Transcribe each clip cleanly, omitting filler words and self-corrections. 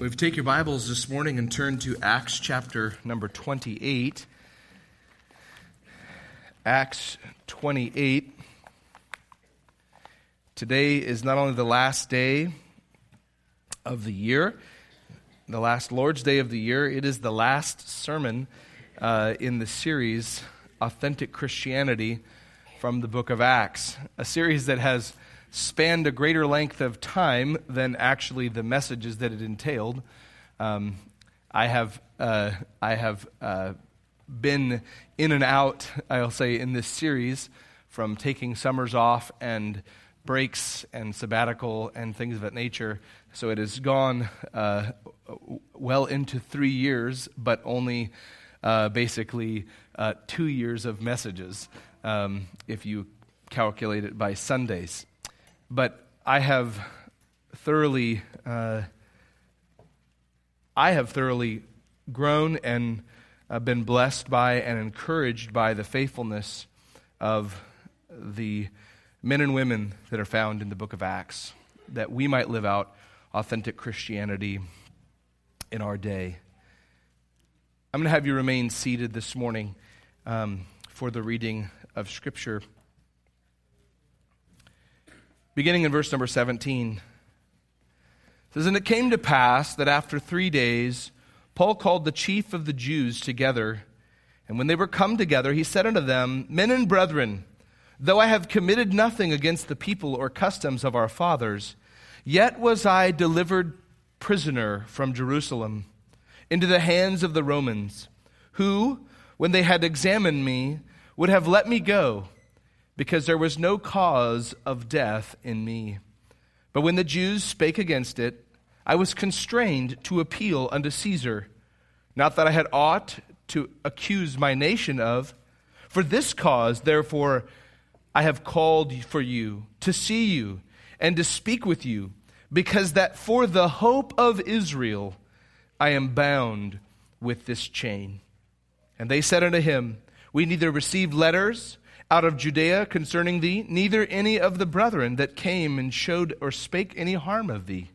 So if you take your Bibles this morning and turn to Acts chapter number 28. Acts 28. Today is not only the last day of the year, the last Lord's Day of the year, it is the last sermon in the series, Authentic Christianity, from the book of Acts. A series that has spanned a greater length of time than actually the messages that it entailed. I have been in and out, I'll say, in this series from taking summers off and breaks and sabbatical and things of that nature. So it has gone well into 3 years, but only basically 2 years of messages, if you calculate it by Sundays. But I have thoroughly grown and been blessed by and encouraged by the faithfulness of the men and women that are found in the book of Acts, that we might live out authentic Christianity in our day. I'm going to have you remain seated this morning for the reading of Scripture. Beginning in verse number 17, it says, "And it came to pass that after 3 days Paul called the chief of the Jews together, and when they were come together, he said unto them, Men and brethren, though I have committed nothing against the people or customs of our fathers, yet was I delivered prisoner from Jerusalem into the hands of the Romans, who, when they had examined me, would have let me go, because there was no cause of death in me. But when the Jews spake against it, I was constrained to appeal unto Caesar, not that I had aught to accuse my nation of. For this cause, therefore, I have called for you, to see you, and to speak with you, because that for the hope of Israel I am bound with this chain. And they said unto him, We neither received letters out of Judea concerning thee, neither any of the brethren that came and showed or spake any harm of thee.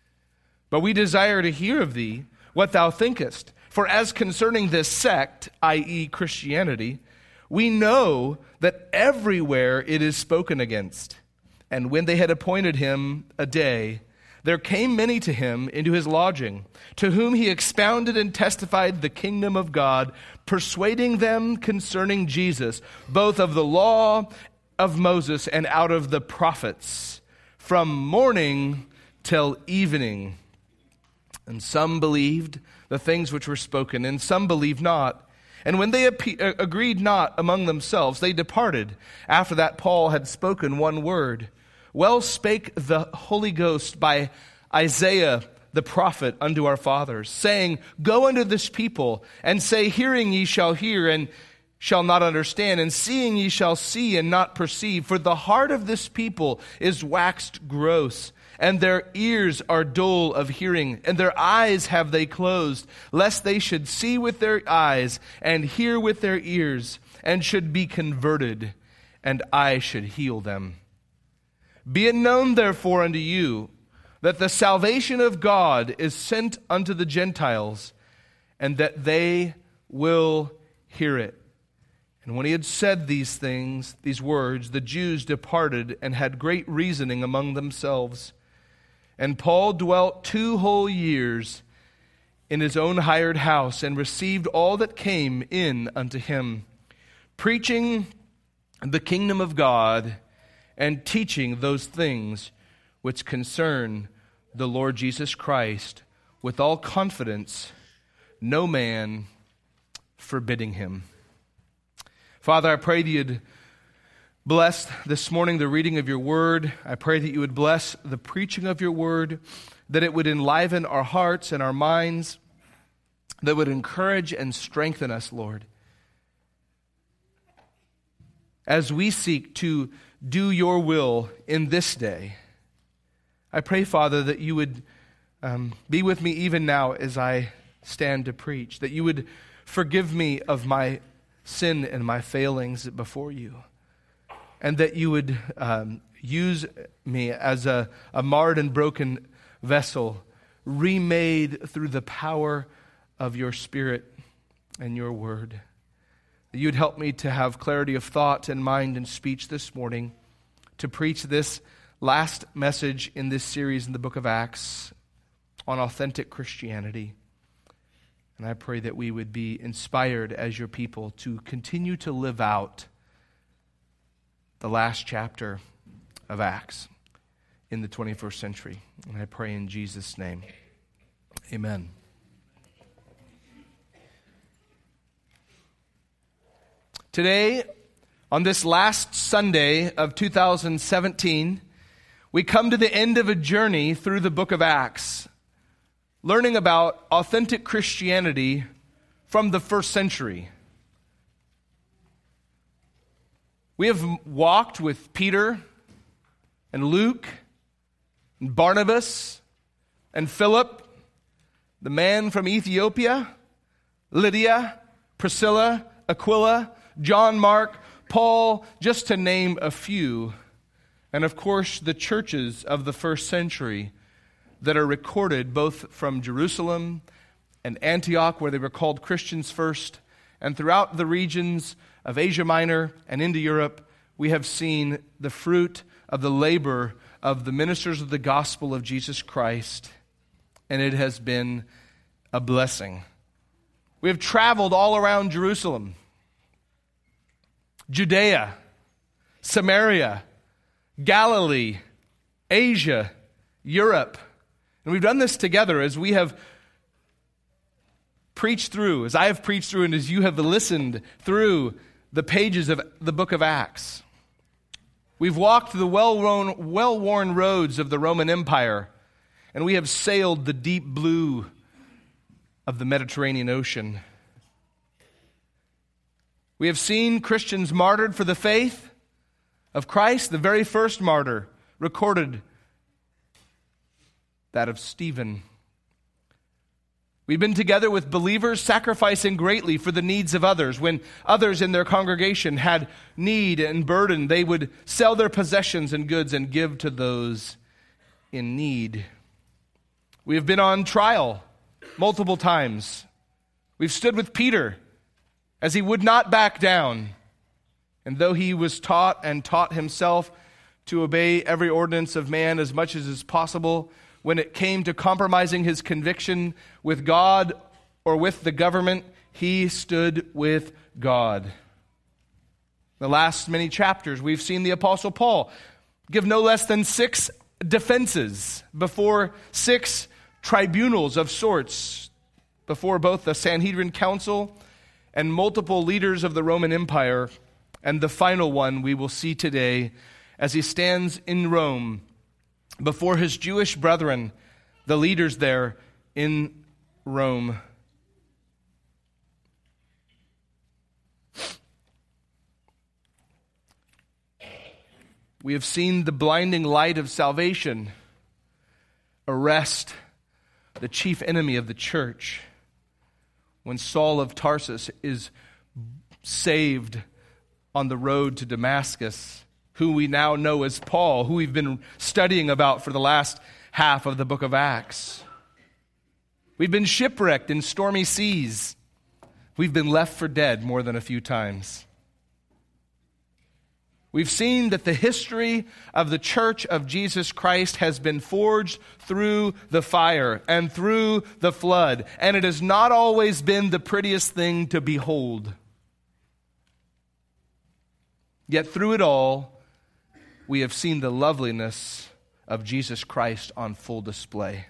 But we desire to hear of thee what thou thinkest. For as concerning this sect, i.e. Christianity, we know that everywhere it is spoken against. And when they had appointed him a day, there came many to him into his lodging, to whom he expounded and testified the kingdom of God, persuading them concerning Jesus, both of the law of Moses and out of the prophets, from morning till evening. And some believed the things which were spoken, and some believed not. And when they agreed not among themselves, they departed, after that Paul had spoken one word. Well spake the Holy Ghost by Isaiah the prophet unto our fathers, saying, Go unto this people, and say, Hearing ye shall hear, and shall not understand, and seeing ye shall see, and not perceive. For the heart of this people is waxed gross, and their ears are dull of hearing, and their eyes have they closed, lest they should see with their eyes, and hear with their ears, and should be converted, and I should heal them. Be it known therefore unto you, that the salvation of God is sent unto the Gentiles, and that they will hear it. And when he had said these things, these words, the Jews departed and had great reasoning among themselves. And Paul dwelt 2 whole years in his own hired house, and received all that came in unto him, preaching the kingdom of God, and teaching those things which concern the Lord Jesus Christ, with all confidence, no man forbidding him." Father, I pray that you'd bless this morning the reading of your word. I pray that you would bless the preaching of your word, that it would enliven our hearts and our minds, that would encourage and strengthen us, Lord, as we seek to do your will in this day. I pray, Father, that you would be with me even now as I stand to preach, that you would forgive me of my sin and my failings before you, and that you would use me as a marred and broken vessel remade through the power of your Spirit and your word. That you'd help me to have clarity of thought and mind and speech this morning, to preach this last message in this series in the book of Acts on authentic Christianity. And I pray that we would be inspired as your people to continue to live out the last chapter of Acts in the 21st century. And I pray in Jesus' name. Amen. Today, on this last Sunday of 2017, we come to the end of a journey through the book of Acts, learning about authentic Christianity from the first century. We have walked with Peter and Luke and Barnabas and Philip, the man from Ethiopia, Lydia, Priscilla, Aquila, John Mark, Paul, just to name a few. And of course, the churches of the first century that are recorded both from Jerusalem and Antioch, where they were called Christians first, and throughout the regions of Asia Minor and into Europe, we have seen the fruit of the labor of the ministers of the gospel of Jesus Christ, and it has been a blessing. We have traveled all around Jerusalem, Judea, Samaria, Galilee, Asia, Europe. And we've done this together as we have preached through, as I have preached through, and as you have listened through the pages of the book of Acts. We've walked the well-worn roads of the Roman Empire, and we have sailed the deep blue of the Mediterranean Ocean. We have seen Christians martyred for the faith of Christ. The very first martyr recorded, that of Stephen. We've been together with believers sacrificing greatly for the needs of others. When others in their congregation had need and burden, they would sell their possessions and goods and give to those in need. We have been on trial multiple times. We've stood with Peter as he would not back down. And though he was taught and taught himself to obey every ordinance of man as much as is possible, when it came to compromising his conviction with God or with the government, he stood with God. The last many chapters, we've seen the Apostle Paul give no less than 6 defenses before 6 tribunals of sorts, before both the Sanhedrin Council and multiple leaders of the Roman Empire. And the final one we will see today as he stands in Rome before his Jewish brethren, the leaders there in Rome. We have seen the blinding light of salvation arrest the chief enemy of the church when Saul of Tarsus is saved on the road to Damascus, who we now know as Paul, who we've been studying about for the last half of the book of Acts. We've been shipwrecked in stormy seas. We've been left for dead more than a few times. We've seen that the history of the church of Jesus Christ has been forged through the fire and through the flood, and it has not always been the prettiest thing to behold. Yet through it all, we have seen the loveliness of Jesus Christ on full display.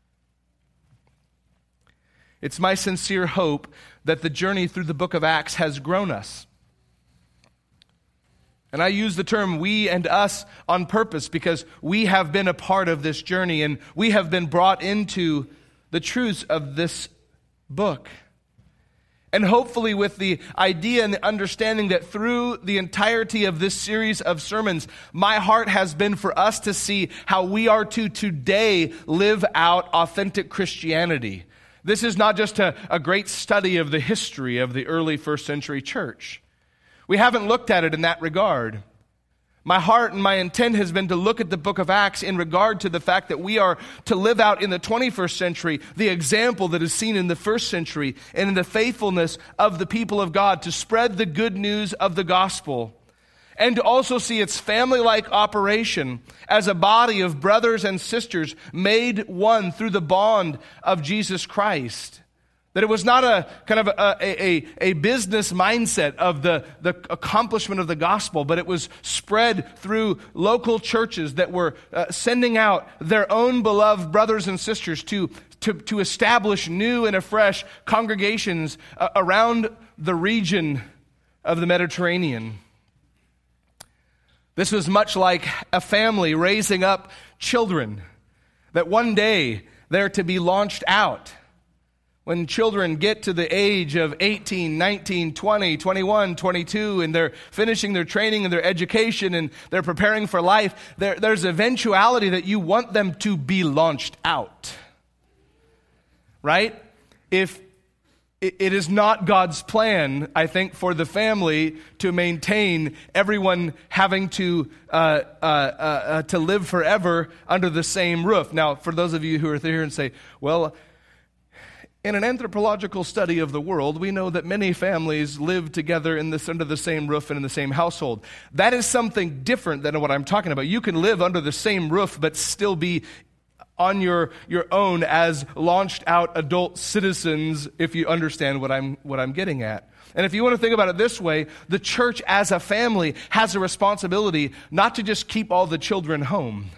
It's my sincere hope that the journey through the book of Acts has grown us. And I use the term we and us on purpose because we have been a part of this journey and we have been brought into the truths of this book. And hopefully with the idea and the understanding that through the entirety of this series of sermons, my heart has been for us to see how we are to today live out authentic Christianity. This is not just a great study of the history of the early first century church. We haven't looked at it in that regard. My heart and my intent has been to look at the book of Acts in regard to the fact that we are to live out in the 21st century the example that is seen in the first century and in the faithfulness of the people of God to spread the good news of the gospel, and to also see its family-like operation as a body of brothers and sisters made one through the bond of Jesus Christ. That it was not a kind of a business mindset of the accomplishment of the gospel, but it was spread through local churches that were sending out their own beloved brothers and sisters to establish new and afresh congregations around the region of the Mediterranean. This was much like a family raising up children, that one day they're to be launched out. When children get to the age of 18, 19, 20, 21, 22, and they're finishing their training and their education and they're preparing for life, there's eventuality that you want them to be launched out. Right? If it is not God's plan, I think, for the family to maintain everyone having to live forever under the same roof. Now, for those of you who are here and say, well, in an anthropological study of the world, we know that many families live together under the same roof and in the same household. That is something different than what I'm talking about. You can live under the same roof but still be on your own as launched out adult citizens, if you understand what I'm getting at. And if you want to think about it this way, the church as a family has a responsibility not to just keep all the children home.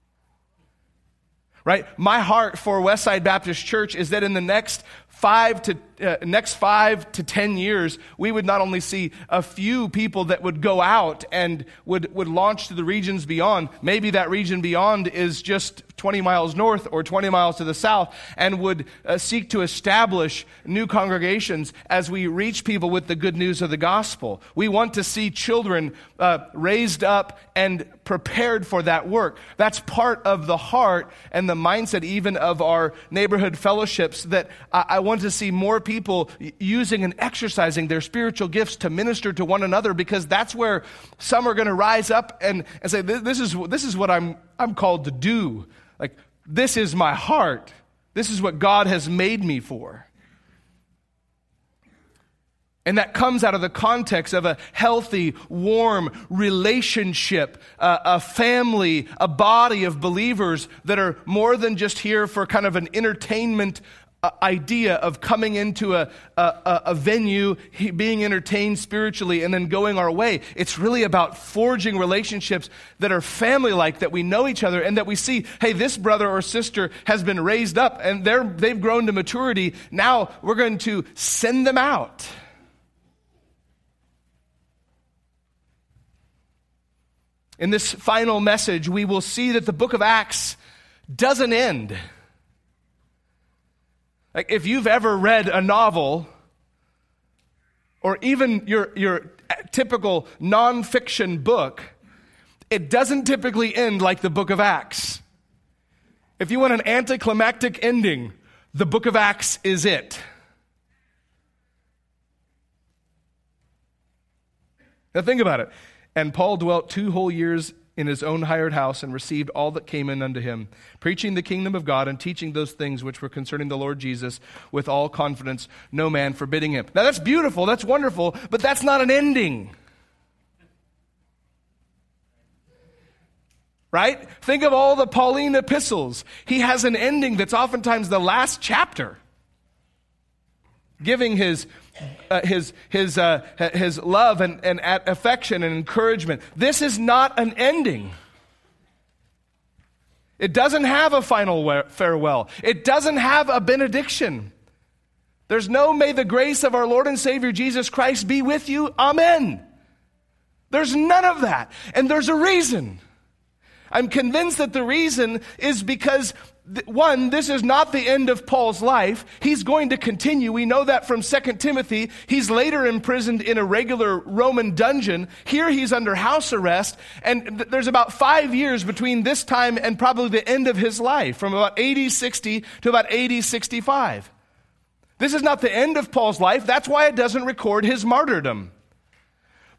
Right? My heart for Westside Baptist Church is that in the next 5 to 10 years, we would not only see a few people that would go out and would launch to the regions beyond. Maybe that region beyond is just 20 miles north or 20 miles to the south, and would seek to establish new congregations as we reach people with the good news of the gospel. We want to see children raised up and prepared for that work. That's part of the heart and the mindset even of our neighborhood fellowships, that I want to see more people using and exercising their spiritual gifts to minister to one another, because that's where some are going to rise up and say, this is what I'm called to do. Like, this is my heart. This is what God has made me for. And that comes out of the context of a healthy, warm relationship, a family, a body of believers that are more than just here for kind of an entertainment idea of coming into a venue, being entertained spiritually, and then going our way. It's really about forging relationships that are family-like, that we know each other, and that we see, hey, this brother or sister has been raised up, and they've grown to maturity. Now we're going to send them out. In this final message, we will see that the book of Acts doesn't end. Like, if you've ever read a novel, or even your typical nonfiction book, it doesn't typically end like the book of Acts. If you want an anticlimactic ending, the book of Acts is it. Now think about it. And Paul dwelt 2 whole years in his own hired house, and received all that came in unto him, preaching the kingdom of God and teaching those things which were concerning the Lord Jesus with all confidence, no man forbidding him. Now that's beautiful, that's wonderful, but that's not an ending. Right? Think of all the Pauline epistles. He has an ending that's oftentimes the last chapter, giving his love and affection and encouragement. This is not an ending. It doesn't have a final farewell. It doesn't have a benediction. There's no, may the grace of our Lord and Savior Jesus Christ be with you. Amen. There's none of that. And there's a reason. I'm convinced that the reason is because, one, this is not the end of Paul's life. He's going to continue. We know that from 2 Timothy. He's later imprisoned in a regular Roman dungeon. Here he's under house arrest. And there's about 5 years between this time and probably the end of his life, from about AD 60 to about AD 65. This is not the end of Paul's life. That's why it doesn't record his martyrdom.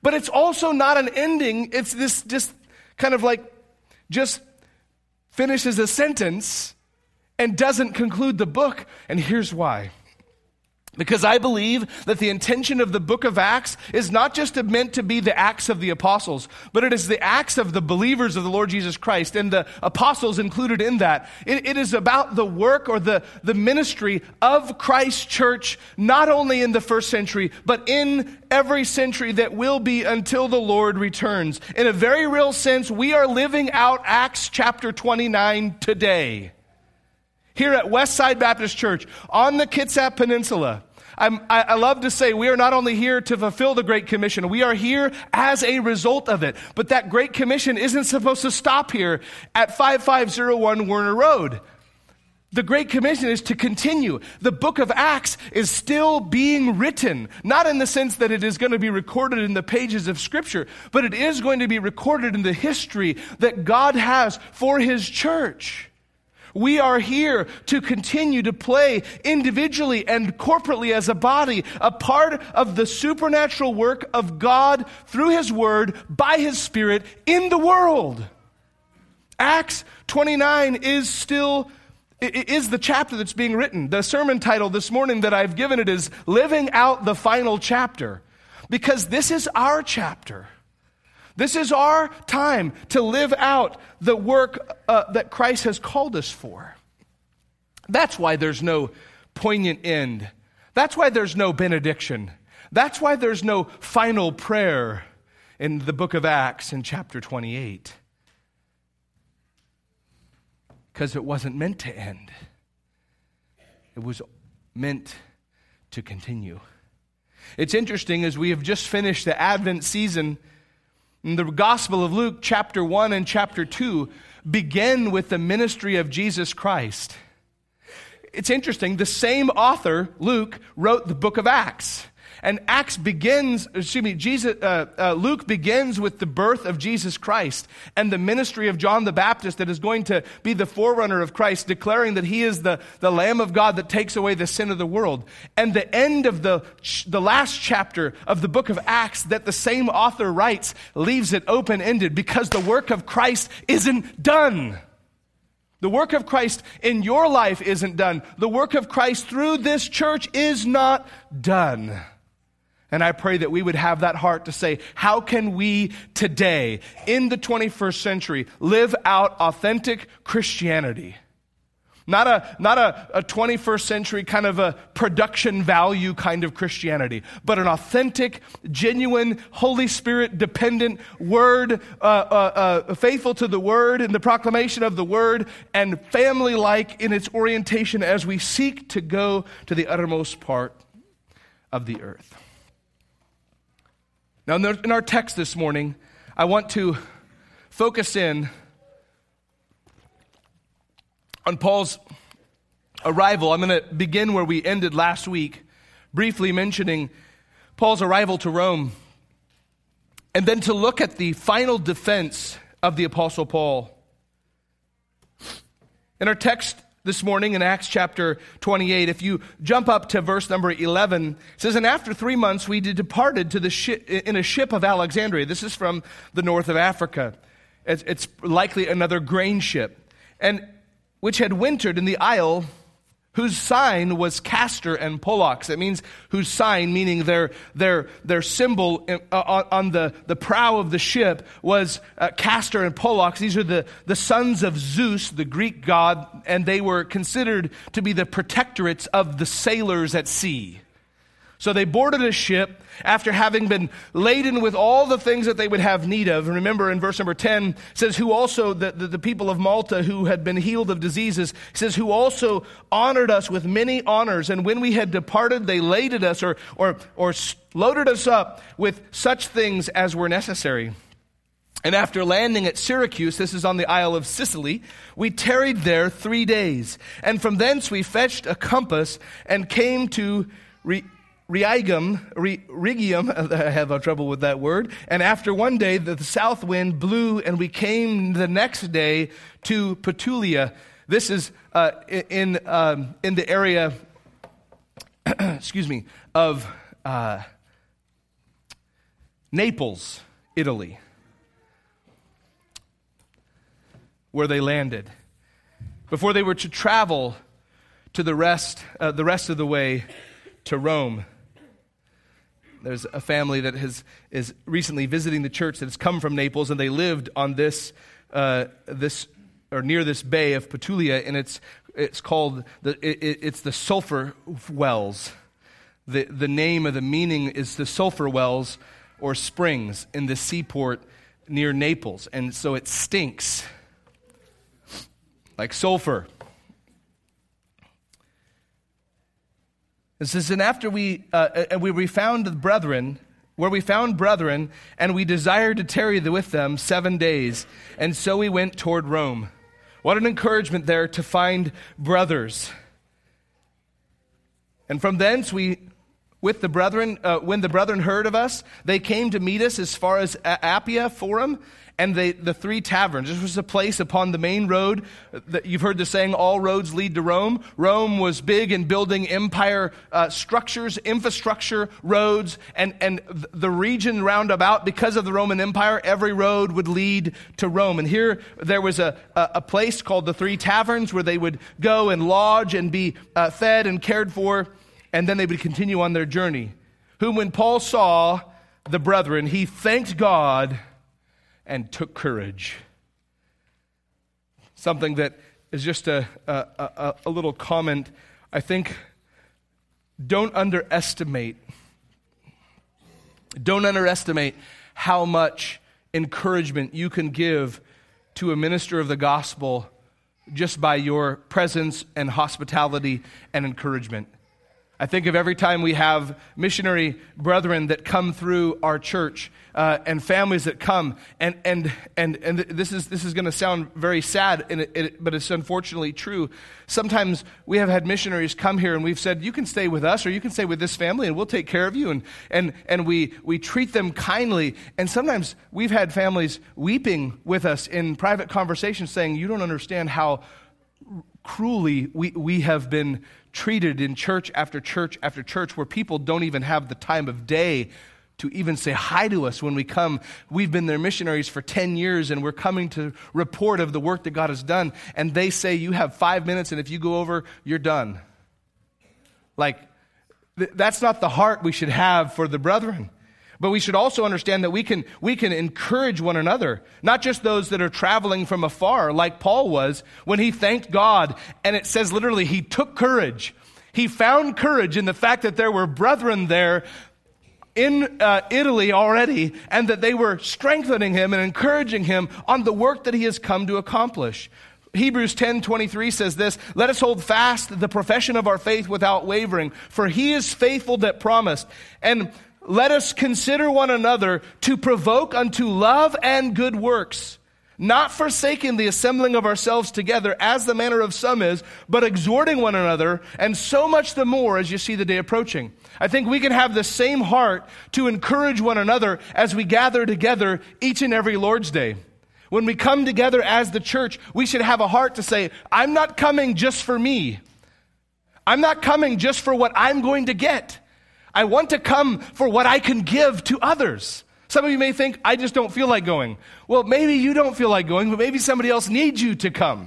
But it's also not an ending. It's this just kind of like just finishes a sentence and doesn't conclude the book. And here's why. Because I believe that the intention of the book of Acts is not just meant to be the Acts of the apostles, but it is the Acts of the believers of the Lord Jesus Christ, and the apostles included in that. It is about the work or the ministry of Christ's church, not only in the first century, but in every century that will be until the Lord returns. In a very real sense, we are living out Acts chapter 29 today. Here at Westside Baptist Church on the Kitsap Peninsula, I love to say we are not only here to fulfill the Great Commission, we are here as a result of it. But that Great Commission isn't supposed to stop here at 5501 Werner Road. The Great Commission is to continue. The book of Acts is still being written, not in the sense that it is going to be recorded in the pages of Scripture, but it is going to be recorded in the history that God has for His church. We are here to continue to play individually and corporately as a body, a part of the supernatural work of God through His Word, by His Spirit, in the world. Acts 29 is the chapter that's being written. The sermon title this morning that I've given it is Living Out the Final Chapter, because this is our chapter. This is our time to live out the work that Christ has called us for. That's why there's no poignant end. That's why there's no benediction. That's why there's no final prayer in the book of Acts in chapter 28. Because it wasn't meant to end. It was meant to continue. It's interesting, as we have just finished the Advent season, in the Gospel of Luke, chapter 1 and chapter 2 begin with the ministry of Jesus Christ. It's interesting, the same author, Luke, wrote the book of Acts. And Luke begins with the birth of Jesus Christ and the ministry of John the Baptist that is going to be the forerunner of Christ, declaring that he is the Lamb of God that takes away the sin of the world. And the end of the last chapter of the book of Acts that the same author writes leaves it open-ended because the work of Christ isn't done. The work of Christ in your life isn't done. The work of Christ through this church is not done. And I pray that we would have that heart to say, how can we today, in the 21st century, live out authentic Christianity? Not a 21st century kind of a production value kind of Christianity, but an authentic, genuine, Holy Spirit dependent word, faithful to the word and the proclamation of the word, and family-like in its orientation as we seek to go to the uttermost part of the earth. Now, in our text this morning, I want to focus in on Paul's arrival. I'm going to begin where we ended last week, briefly mentioning Paul's arrival to Rome, and then to look at the final defense of the Apostle Paul. In our text this morning in Acts chapter 28, if you jump up to verse number 11, it says, "And after 3 months we departed to in a ship of Alexandria." This is from the north of Africa. It's likely another grain ship, and which had wintered in the isle, whose sign was Castor and Pollux. It means whose sign, meaning their symbol on the prow of the ship was Castor and Pollux. These are the sons of Zeus, the Greek god, and they were considered to be the protectorates of the sailors at sea. So they boarded a ship after having been laden with all the things that they would have need of. And remember in verse number 10, it says, who also, the people of Malta who had been healed of diseases, it says, who also honored us with many honors. And when we had departed, they laded us or loaded us up with such things as were necessary. And after landing at Syracuse, this is on the Isle of Sicily, we tarried there 3 days. And from thence we fetched a compass and came to Rhegium, I have trouble with that word. And after 1 day, the south wind blew, and we came the next day to Petulia. This is in the area, excuse me, of Naples, Italy, where they landed, before they were to travel to the rest of the way to Rome. There's a family that is recently visiting the church that has come from Naples, and they lived on this or near this bay of Petulia, and it's called it's the sulfur wells. The name of the meaning is the sulfur wells or springs in the seaport near Naples, and so it stinks like sulfur. It says, and after we found the brethren, where we found brethren, and we desired to tarry with them 7 days, and so we went toward Rome. What an encouragement there to find brothers. And from thence with the brethren, when the brethren heard of us, they came to meet us as far as Appia Forum, and the three taverns. This was a place upon the main road. You've heard the saying, all roads lead to Rome. Rome was big in building empire structures, infrastructure, roads, and the region round about, because of the Roman Empire, every road would lead to Rome. And here there was a place called the Three Taverns where they would go and lodge and be fed and cared for, and then they would continue on their journey. Whom when Paul saw the brethren, he thanked God and took courage. Something that is just a little comment. I think don't underestimate how much encouragement you can give to a minister of the gospel just by your presence and hospitality and encouragement. I think of every time we have missionary brethren that come through our church and families that come, and this is going to sound very sad, but it's unfortunately true. Sometimes we have had missionaries come here and we've said, you can stay with us or you can stay with this family and we'll take care of you, and we treat them kindly. And sometimes we've had families weeping with us in private conversations saying, you don't understand how cruelly we have been treated in church after church after church, where people don't even have the time of day to even say hi to us when we come. We've been their missionaries for 10 years, and we're coming to report of the work that God has done, and they say, you have 5 minutes, and if you go over, you're done. Like, that's not the heart we should have for the brethren. But we should also understand that we can encourage one another, not just those that are traveling from afar, like Paul was when he thanked God. And it says literally, he took courage. He found courage in the fact that there were brethren there in Italy already, and that they were strengthening him and encouraging him on the work that he has come to accomplish. Hebrews 10:23 says this, let us hold fast the profession of our faith without wavering, for he is faithful that promised. And let us consider one another to provoke unto love and good works, not forsaking the assembling of ourselves together as the manner of some is, but exhorting one another, and so much the more as you see the day approaching. I think we can have the same heart to encourage one another as we gather together each and every Lord's Day. When we come together as the church, we should have a heart to say, I'm not coming just for me. I'm not coming just for what I'm going to get. I want to come for what I can give to others. Some of you may think, I just don't feel like going. Well, maybe you don't feel like going, but maybe somebody else needs you to come.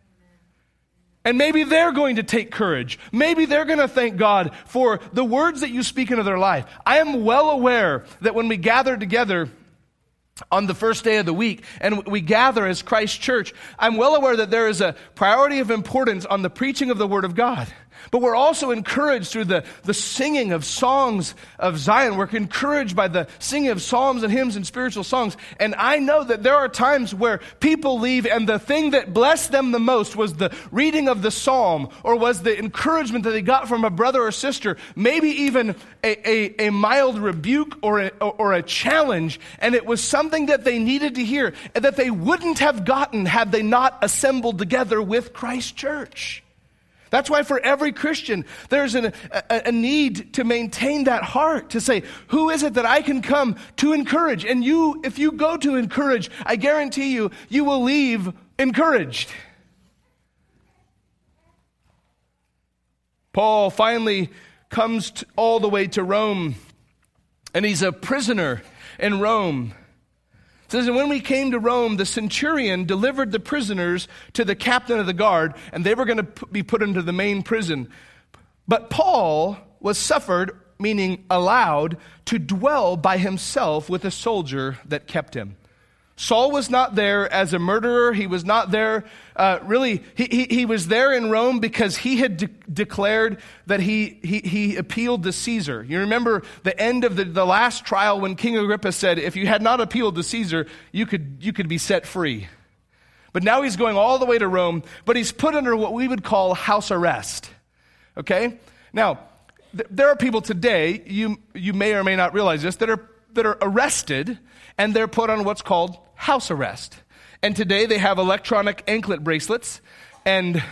And maybe they're going to take courage. Maybe they're going to thank God for the words that you speak into their life. I am well aware that when we gather together on the first day of the week, and we gather as Christ Church, I'm well aware that there is a priority of importance on the preaching of the Word of God. But we're also encouraged through the singing of songs of Zion. We're encouraged by the singing of psalms and hymns and spiritual songs. And I know that there are times where people leave, and the thing that blessed them the most was the reading of the psalm, or was the encouragement that they got from a brother or sister, maybe even a mild rebuke or a challenge. And it was something that they needed to hear, and that they wouldn't have gotten had they not assembled together with Christ Church. That's why for every Christian, there's a need to maintain that heart, to say, who is it that I can come to encourage? And if you go to encourage, I guarantee you, you will leave encouraged. Paul finally comes all the way to Rome, and he's a prisoner. in Rome. It says, and when we came to Rome, the centurion delivered the prisoners to the captain of the guard, and they were going to be put into the main prison. But Paul was suffered, meaning allowed, to dwell by himself with a soldier that kept him. Saul was not there as a murderer. He was not there, he was there in Rome because he had declared that he appealed to Caesar. You remember the end of the last trial when King Agrippa said, if you had not appealed to Caesar, you could be set free. But now he's going all the way to Rome, but he's put under what we would call house arrest. Okay? Now, there are people today, you may or may not realize this, that are arrested, and they're put on what's called house arrest. And today they have electronic anklet bracelets, and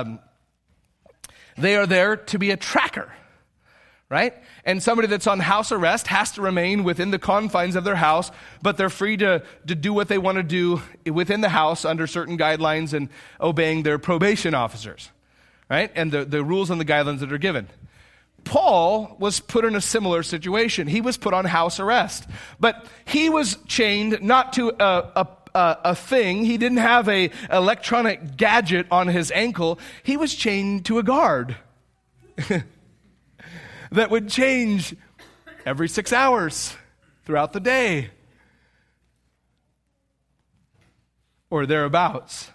they are there to be a tracker, right? And somebody that's on house arrest has to remain within the confines of their house, but they're free to do what they want to do within the house under certain guidelines and obeying their probation officers, right? And the rules and the guidelines that are given. Paul was put in a similar situation. He was put on house arrest. But he was chained not to a thing. He didn't have an electronic gadget on his ankle. He was chained to a guard that would change every 6 hours throughout the day or thereabouts.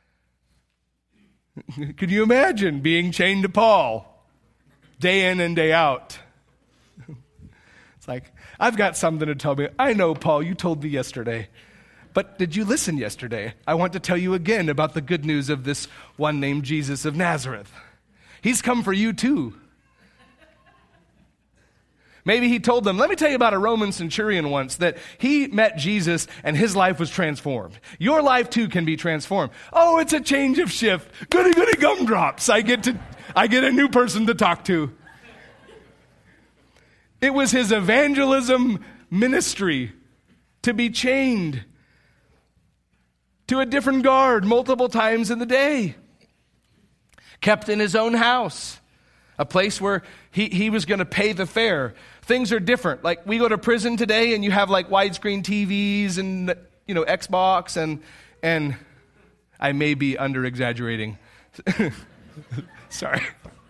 Could you imagine being chained to Paul? Day in and day out. It's like, I've got something to tell me. I know, Paul, you told me yesterday. But did you listen yesterday? I want to tell you again about the good news of this one named Jesus of Nazareth. He's come for you too. Maybe he told them, let me tell you about a Roman centurion once, that he met Jesus and his life was transformed. Your life too can be transformed. Oh, it's a change of shift. Goody, goody gumdrops. I get a new person to talk to. It was his evangelism ministry to be chained to a different guard multiple times in the day. Kept in his own house, a place where he was going to pay the fare. Things are different. Like we go to prison today and you have like widescreen TVs and Xbox and I may be under exaggerating. Sorry.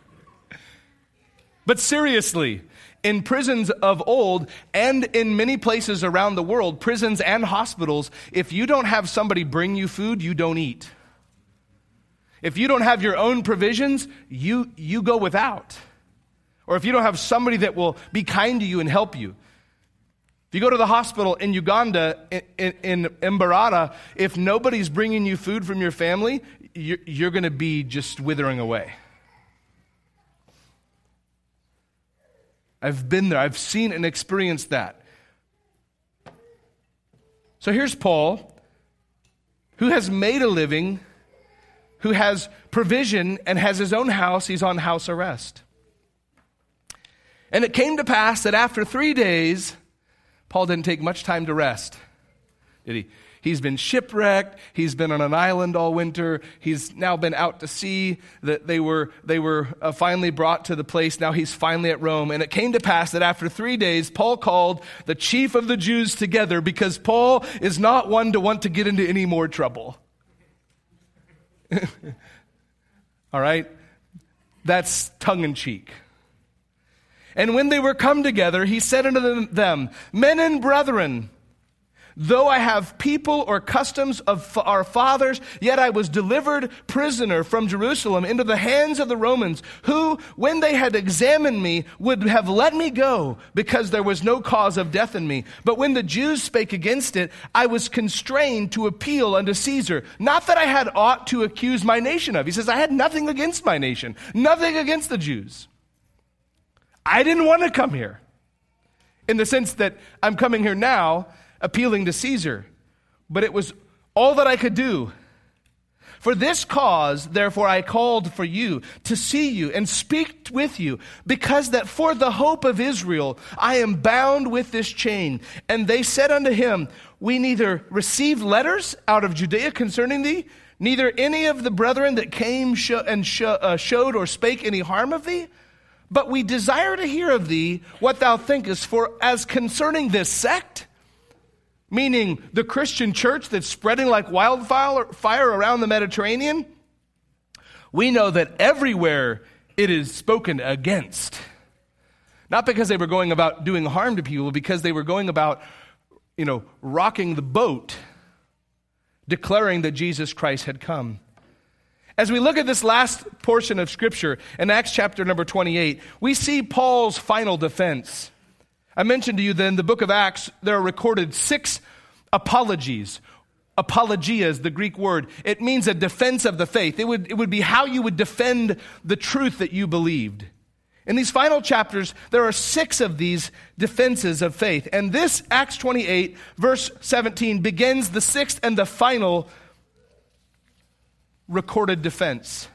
But seriously, in prisons of old and in many places around the world, prisons and hospitals, if you don't have somebody bring you food, you don't eat. If you don't have your own provisions, you go without. Or if you don't have somebody that will be kind to you and help you. If you go to the hospital in Uganda, in Mbarara, if nobody's bringing you food from your family, you're going to be just withering away. I've been there. I've seen and experienced that. So here's Paul, who has made a living, who has provision and has his own house. He's on house arrest. And it came to pass that after 3 days, Paul didn't take much time to rest, did he? He's been shipwrecked. He's been on an island all winter. He's now been out to sea. That they were finally brought to the place. Now he's finally at Rome. And it came to pass that after 3 days, Paul called the chief of the Jews together because Paul is not one to want to get into any more trouble. All right? That's tongue-in-cheek. And when they were come together, he said unto them, men and brethren, though I have people or customs of our fathers, yet I was delivered prisoner from Jerusalem into the hands of the Romans, who, when they had examined me, would have let me go, because there was no cause of death in me. But when the Jews spake against it, I was constrained to appeal unto Caesar. Not that I had aught to accuse my nation of. He says, I had nothing against my nation, nothing against the Jews. I didn't want to come here, in the sense that I'm coming here now appealing to Caesar, but it was all that I could do. For this cause, therefore, I called for you, to see you and speak with you, because that for the hope of Israel I am bound with this chain. And they said unto him, we neither received letters out of Judea concerning thee, neither any of the brethren that came showed or spake any harm of thee. But we desire to hear of thee what thou thinkest, for as concerning this sect, meaning the Christian church that's spreading like wildfire around the Mediterranean, we know that everywhere it is spoken against. Not because they were going about doing harm to people, because they were going about, rocking the boat, declaring that Jesus Christ had come. As we look at this last portion of Scripture in Acts chapter number 28, we see Paul's final defense. I mentioned to you that in the book of Acts, there are recorded 6 apologies. Apologia is the Greek word. It means a defense of the faith. It would be how you would defend the truth that you believed. In these final chapters, there are 6 of these defenses of faith. And this, Acts 28, verse 17, begins the 6th and the final recorded defense.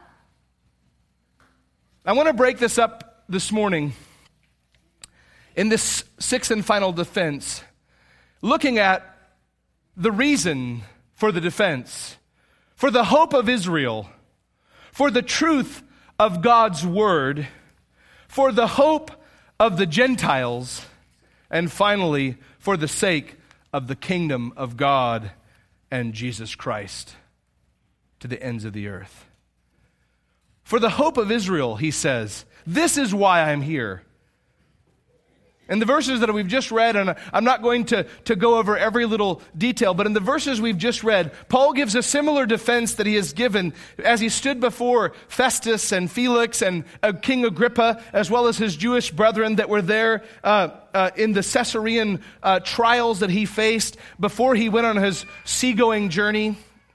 I want to break this up this morning in this 6th and final defense, looking at the reason for the defense, for the hope of Israel, for the truth of God's word, for the hope of the Gentiles, and finally, for the sake of the kingdom of God and Jesus Christ to the ends of the earth. For the hope of Israel, he says, this is why I'm here. In the verses that we've just read, and I'm not going to go over every little detail, but in the verses we've just read, Paul gives a similar defense that he has given as he stood before Festus and Felix and King Agrippa, as well as his Jewish brethren that were there in the Caesarean trials that he faced before he went on his seagoing journey.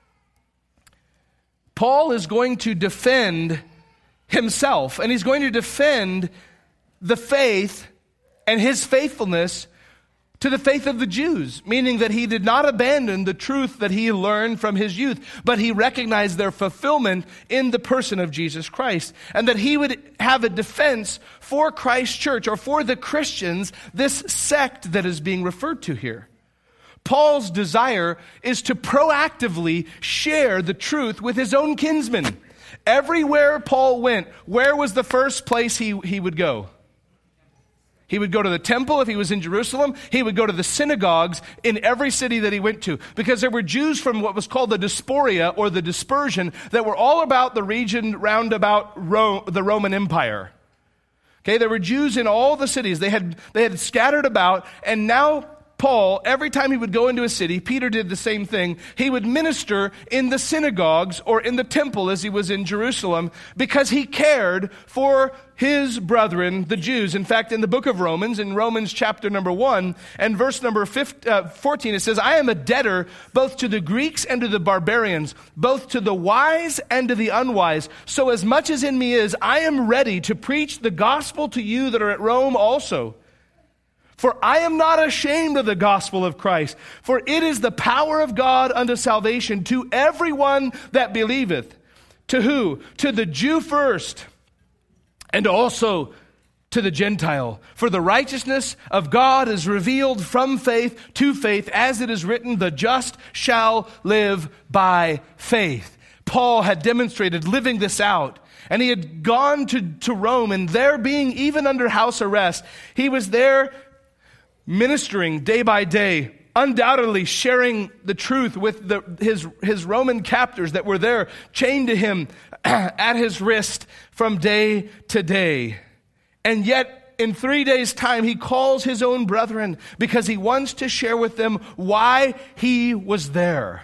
Paul is going to defend himself, and he's going to defend the faith and his faithfulness to the faith of the Jews, meaning that he did not abandon the truth that he learned from his youth, but he recognized their fulfillment in the person of Jesus Christ, and that he would have a defense for Christ's church, or for the Christians, this sect that is being referred to here. Paul's desire is to proactively share the truth with his own kinsmen. Everywhere Paul went, where was the first place he would go? He would go to the temple if he was in Jerusalem. He would go to the synagogues in every city that he went to, because there were Jews from what was called the diaspora, or the dispersion, that were all about the region round about the Roman Empire. Okay, there were Jews in all the cities. They had scattered about, and now Paul, every time he would go into a city, Peter did the same thing. He would minister in the synagogues or in the temple as he was in Jerusalem, because he cared for his brethren, the Jews. In fact, in the book of Romans, in Romans chapter number 1 and verse number 14, it says, I am a debtor both to the Greeks and to the barbarians, both to the wise and to the unwise. So as much as in me is, I am ready to preach the gospel to you that are at Rome also. For I am not ashamed of the gospel of Christ, for it is the power of God unto salvation to everyone that believeth. To who? To the Jew first, and also to the Gentile. For the righteousness of God is revealed from faith to faith, as it is written, the just shall live by faith. Paul had demonstrated living this out. And he had gone to Rome, and there being even under house arrest, he was there ministering day by day, undoubtedly sharing the truth with his Roman captors that were there, chained to him at his wrist from day to day. And yet, in 3 days' time, he calls his own brethren because he wants to share with them why he was there.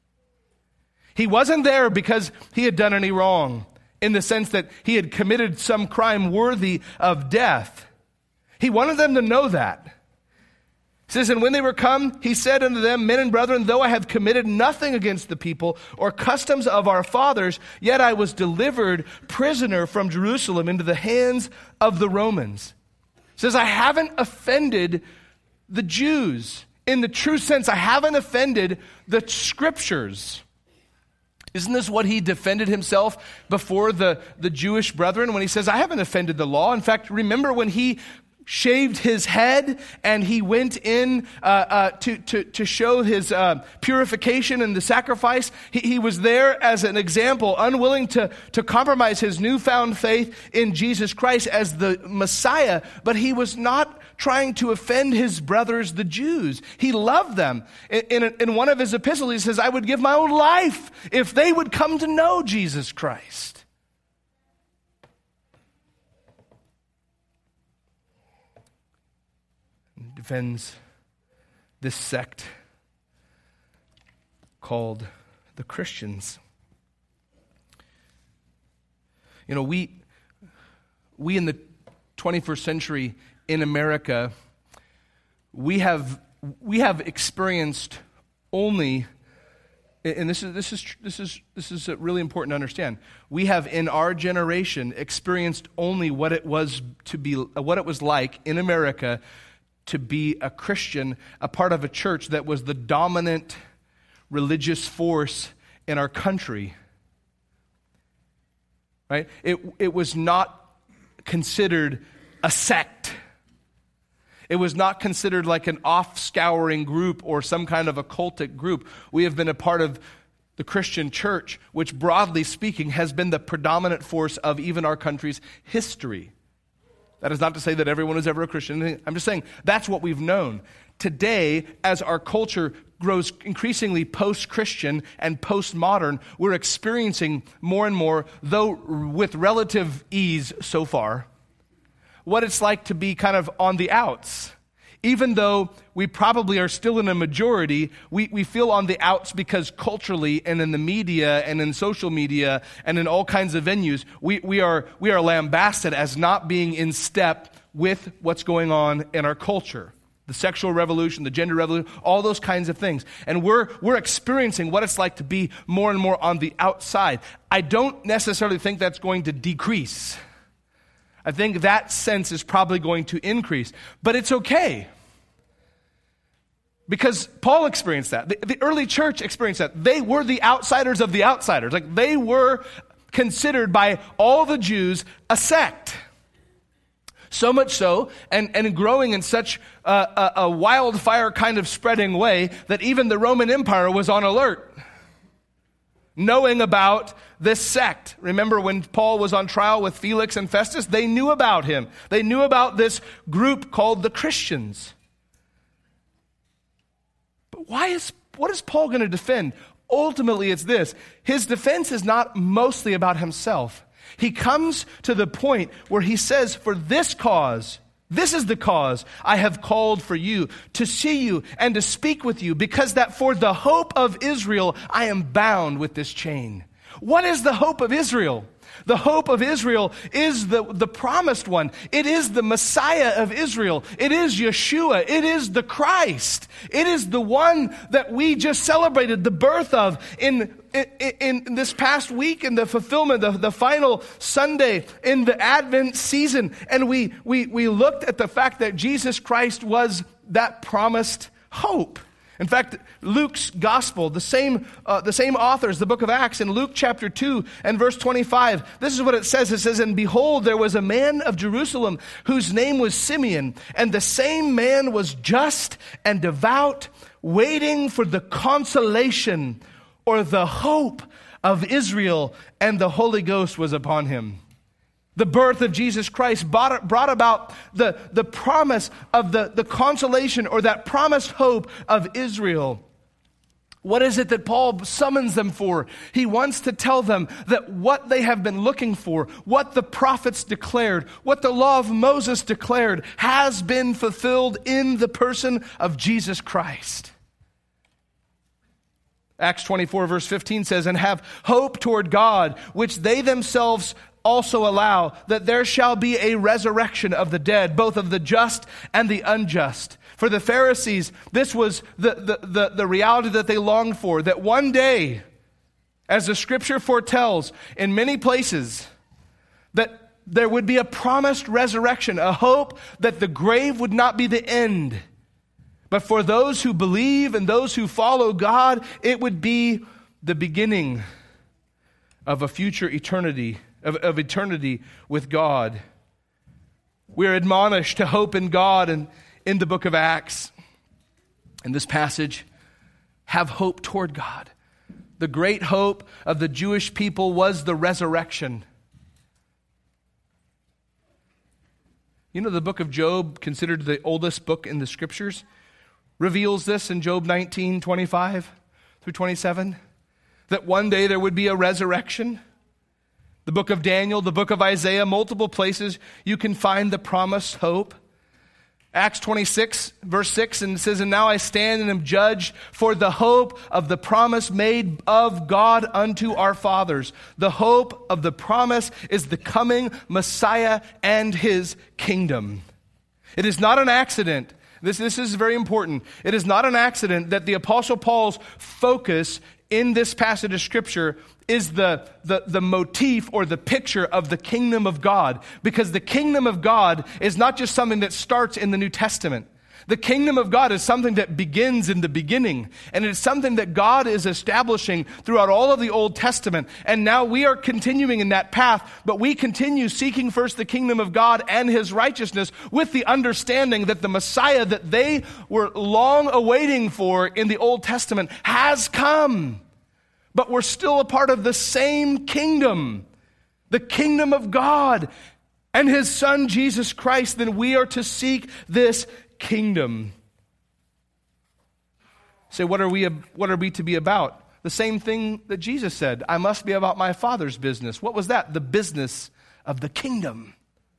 He wasn't there because he had done any wrong, in the sense that he had committed some crime worthy of death. He wanted them to know that. It says, and when they were come, he said unto them, men and brethren, though I have committed nothing against the people or customs of our fathers, yet I was delivered prisoner from Jerusalem into the hands of the Romans. It says, I haven't offended the Jews. In the true sense, I haven't offended the scriptures. Isn't this what he defended himself before the Jewish brethren when he says, I haven't offended the law? In fact, remember when he shaved his head and he went in to show his purification and the sacrifice. He was there as an example, unwilling to compromise his newfound faith in Jesus Christ as the Messiah, but he was not trying to offend his brothers, the Jews. He loved them. In one of his epistles, he says, I would give my own life if they would come to know Jesus Christ. He defends this sect called the Christians. You know, we in the 21st century in America, we have experienced only, and this is really important to understand. We have in our generation experienced only what it was like in America to be a Christian, a part of a church that was the dominant religious force in our country. Right? It was not considered a sect. It was not considered like an off-scouring group or some kind of occultic group. We have been a part of the Christian church, which broadly speaking has been the predominant force of even our country's history. That is not to say that everyone is ever a Christian. I'm just saying that's what we've known. Today, as our culture grows increasingly post-Christian and post-modern, we're experiencing more and more, though with relative ease so far, what it's like to be kind of on the outs. Even though we probably are still in a majority, we feel on the outs because culturally and in the media and in social media and in all kinds of venues, we are lambasted as not being in step with what's going on in our culture. The sexual revolution, the gender revolution, all those kinds of things. And we're experiencing what it's like to be more and more on the outside. I don't necessarily think that's going to decrease. I think that sense is probably going to increase. But it's okay. Because Paul experienced that. The early church experienced that. They were the outsiders of the outsiders. Like they were considered by all the Jews a sect. So much so, and growing in such a wildfire kind of spreading way, that even the Roman Empire was on alert, knowing about this sect. Remember when Paul was on trial with Felix and Festus? They knew about him. They knew about this group called the Christians. But what is Paul going to defend? Ultimately, it's this. His defense is not mostly about himself. He comes to the point where he says, for this cause, this is the cause I have called for you, to see you and to speak with you, because that for the hope of Israel, I am bound with this chain. What is the hope of Israel? The hope of Israel is the promised one. It is the Messiah of Israel. It is Yeshua. It is the Christ. It is the one that we just celebrated the birth of in this past week, in the fulfillment, the final Sunday in the Advent season. And we looked at the fact that Jesus Christ was that promised hope. In fact, Luke's gospel, the same authors, the book of Acts, in Luke chapter 2 and verse 25, this is what it says. It says, and behold, there was a man of Jerusalem whose name was Simeon, and the same man was just and devout, waiting for the consolation or the hope of Israel, and the Holy Ghost was upon him. The birth of Jesus Christ brought about the promise of the consolation or that promised hope of Israel. What is it that Paul summons them for? He wants to tell them that what they have been looking for, what the prophets declared, what the law of Moses declared, has been fulfilled in the person of Jesus Christ. Acts 24 verse 15 says, and have hope toward God, which they themselves also allow, that there shall be a resurrection of the dead, both of the just and the unjust. For the Pharisees, this was the reality that they longed for, that one day, as the scripture foretells in many places, that there would be a promised resurrection, a hope that the grave would not be the end. But for those who believe and those who follow God, it would be the beginning of a future eternity, of eternity with God. We are admonished to hope in God, and in the book of Acts, in this passage, have hope toward God. The great hope of the Jewish people was the resurrection. You know, the book of Job, considered the oldest book in the scriptures, reveals this in Job 19:25 through 27, that one day there would be a resurrection. The book of Daniel, the book of Isaiah, multiple places you can find the promised hope. Acts 26, verse 6, and it says, "And now I stand and am judged for the hope of the promise made of God unto our fathers." The hope of the promise is the coming Messiah and his kingdom. It is not an accident. This is very important. It is not an accident that the Apostle Paul's focus in this passage of Scripture is the motif or the picture of the kingdom of God. Because the kingdom of God is not just something that starts in the New Testament. The kingdom of God is something that begins in the beginning. And it's something that God is establishing throughout all of the Old Testament. And now we are continuing in that path, but we continue seeking first the kingdom of God and his righteousness with the understanding that the Messiah that they were long awaiting for in the Old Testament has come. But we're still a part of the same kingdom, the kingdom of God and his Son, Jesus Christ. Then we are to seek this kingdom. So what are we to be about? The same thing that Jesus said, "I must be about my Father's business." What was that? The business of the kingdom.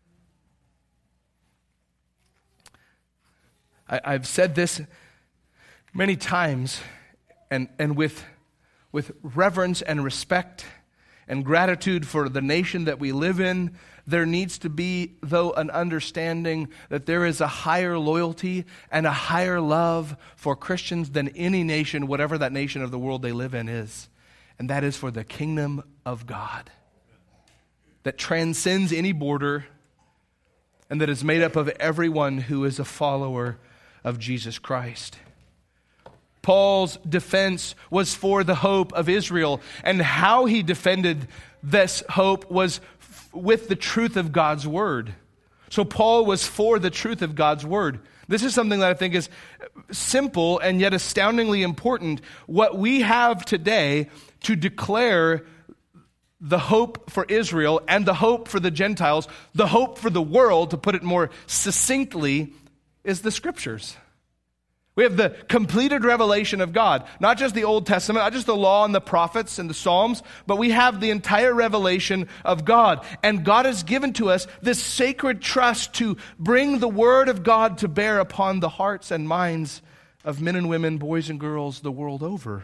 I've said this many times, and with reverence and respect and gratitude for the nation that we live in, there needs to be, though, an understanding that there is a higher loyalty and a higher love for Christians than any nation, whatever that nation of the world they live in is. And that is for the kingdom of God that transcends any border and that is made up of everyone who is a follower of Jesus Christ. Paul's defense was for the hope of Israel, and how he defended this hope was with the truth of God's word. So Paul was for the truth of God's word. This is something that I think is simple and yet astoundingly important. What we have today to declare the hope for Israel and the hope for the Gentiles, the hope for the world, to put it more succinctly, is the Scriptures. We have the completed revelation of God. Not just the Old Testament, not just the law and the prophets and the Psalms, but we have the entire revelation of God. And God has given to us this sacred trust to bring the Word of God to bear upon the hearts and minds of men and women, boys and girls, the world over.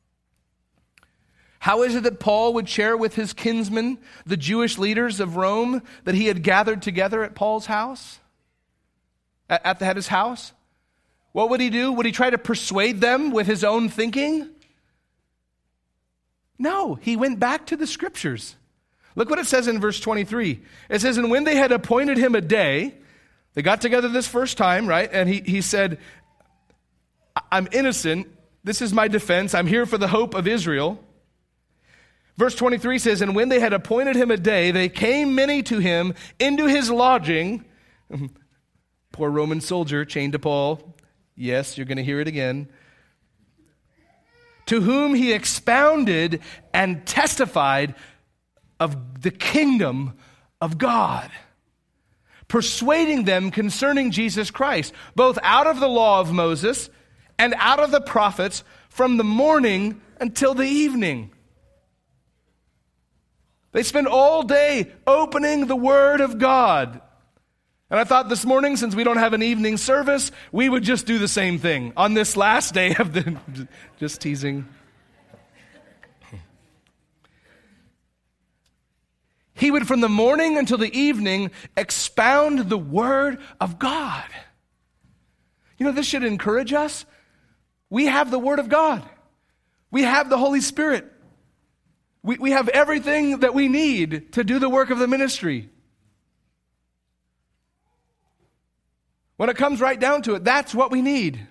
How is it that Paul would share with his kinsmen, the Jewish leaders of Rome, that he had gathered together at Paul's house? At his house? What would he do? Would he try to persuade them with his own thinking? No, he went back to the Scriptures. Look what it says in verse 23. It says, "And when they had appointed him a day," they got together this first time, right? And he said, "I'm innocent. This is my defense. I'm here for the hope of Israel." Verse 23 says, "And when they had appointed him a day, they came many to him into his lodging." Poor Roman soldier chained to Paul. Yes, you're going to hear it again. "To whom he expounded and testified of the kingdom of God, persuading them concerning Jesus Christ, both out of the law of Moses and out of the prophets, from the morning until the evening." They spend all day opening the Word of God. And I thought this morning, since we don't have an evening service, we would just do the same thing on this last day of the... Just teasing. He would, from the morning until the evening, expound the Word of God. You know, this should encourage us. We have the Word of God. We have the Holy Spirit. We have everything that we need to do the work of the ministry. When it comes right down to it, that's what we need.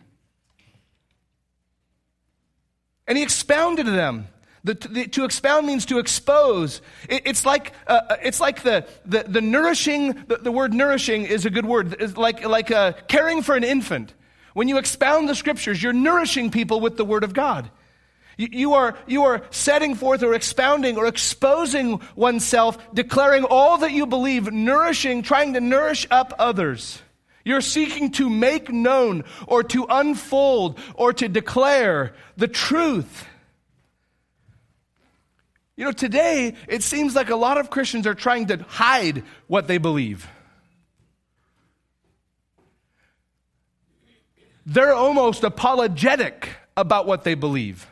And he expounded to them. To expound means to expose. It's like the nourishing. The word nourishing is a good word. It's like caring for an infant. When you expound the Scriptures, you're nourishing people with the Word of God. You are setting forth or expounding or exposing oneself, declaring all that you believe, nourishing, trying to nourish up others. You're seeking to make known or to unfold or to declare the truth. You know, today it seems like a lot of Christians are trying to hide what they believe. They're almost apologetic about what they believe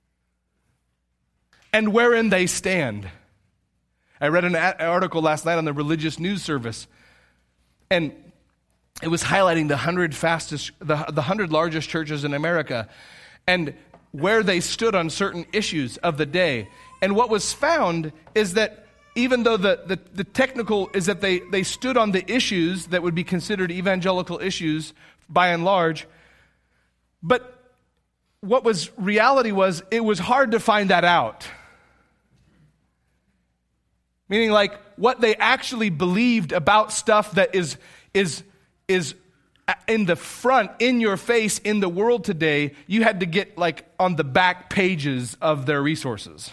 and wherein they stand. I read an article last night on the religious news service, and it was highlighting the 100 largest churches in America and where they stood on certain issues of the day. And what was found is that even though the technical is that they stood on the issues that would be considered evangelical issues by and large, but what was reality was it was hard to find that out. Meaning like what they actually believed about stuff that is in the front, in your face, in the world today, you had to get like on the back pages of their resources.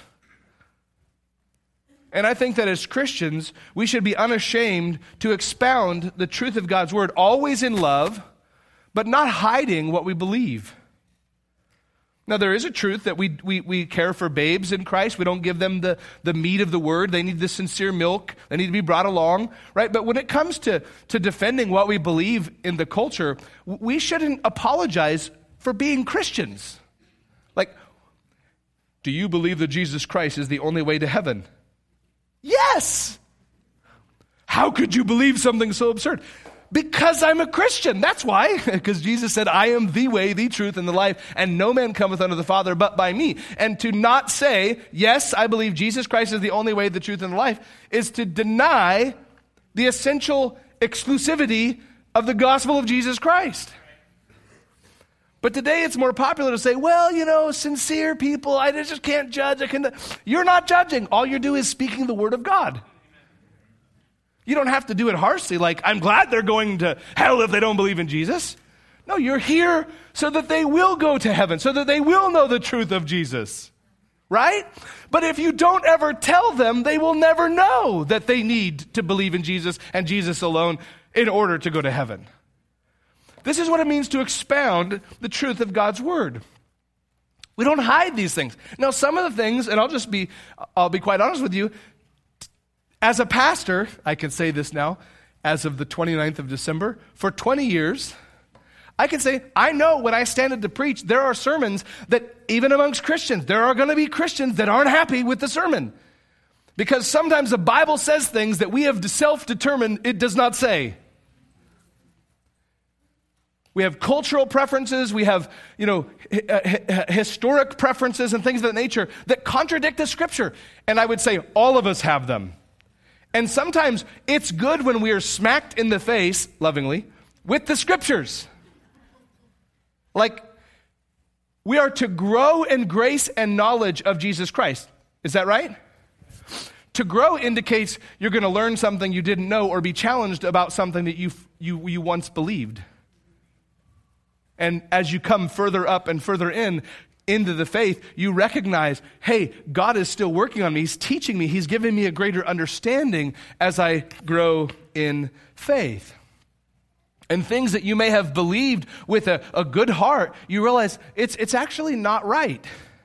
And I think that as Christians, we should be unashamed to expound the truth of God's word, always in love, but not hiding what we believe. Now, there is a truth that we care for babes in Christ. We don't give them the meat of the word. They need the sincere milk. They need to be brought along, right? But when it comes to defending what we believe in the culture, we shouldn't apologize for being Christians. Like, do you believe that Jesus Christ is the only way to heaven? Yes! How could you believe something so absurd? Because I'm a Christian. That's why. Because Jesus said, I am the way, the truth, and the life, and no man cometh unto the Father but by me. And to not say, yes, I believe Jesus Christ is the only way, the truth, and the life, is to deny the essential exclusivity of the gospel of Jesus Christ. But today it's more popular to say, well, you know, sincere people, I just can't judge. You're not judging. All you do is speaking the word of God. You don't have to do it harshly, like, I'm glad they're going to hell if they don't believe in Jesus. No, you're here so that they will go to heaven, so that they will know the truth of Jesus, right? But if you don't ever tell them, they will never know that they need to believe in Jesus and Jesus alone in order to go to heaven. This is what it means to expound the truth of God's word. We don't hide these things. Now, some of the things, and I'll be quite honest with you, as a pastor, I can say this now, as of the 29th of December, for 20 years, I can say, I know when I stand to preach, there are sermons that, even amongst Christians, there are going to be Christians that aren't happy with the sermon. Because sometimes the Bible says things that we have self-determined it does not say. We have cultural preferences, we have, historic preferences and things of that nature that contradict the Scripture. And I would say all of us have them. And sometimes it's good when we are smacked in the face, lovingly, with the Scriptures. Like, we are to grow in grace and knowledge of Jesus Christ. Is that right? To grow indicates you're going to learn something you didn't know or be challenged about something that you once believed. And as you come further up and further into the faith, you recognize, hey, God is still working on me. He's teaching me. He's giving me a greater understanding as I grow in faith. And things that you may have believed with a good heart, you realize it's actually not right.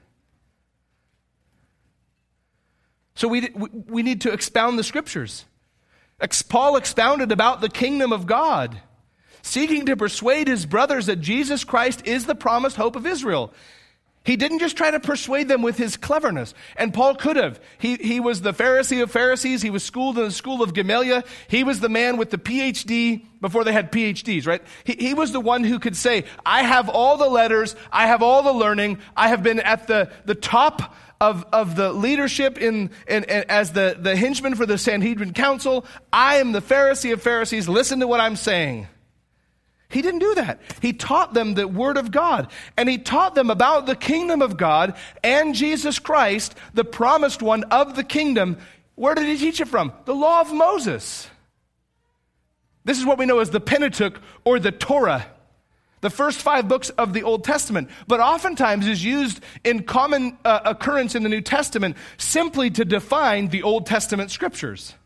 So we need to expound the Scriptures. Paul expounded about the kingdom of God, seeking to persuade his brothers that Jesus Christ is the promised hope of Israel. He didn't just try to persuade them with his cleverness. And Paul could have. He was the Pharisee of Pharisees. He was schooled in the school of Gamaliel. He was the man with the PhD before they had PhDs, right? He was the one who could say, I have all the letters. I have all the learning. I have been at the top of the leadership as the henchman for the Sanhedrin Council. I am the Pharisee of Pharisees. Listen to what I'm saying. He didn't do that. He taught them the Word of God. And he taught them about the kingdom of God and Jesus Christ, the promised one of the kingdom. Where did he teach it from? The law of Moses. This is what we know as the Pentateuch or the Torah. the first 5 books of the Old Testament, but oftentimes is used in common occurrence in the New Testament simply to define the Old Testament scriptures.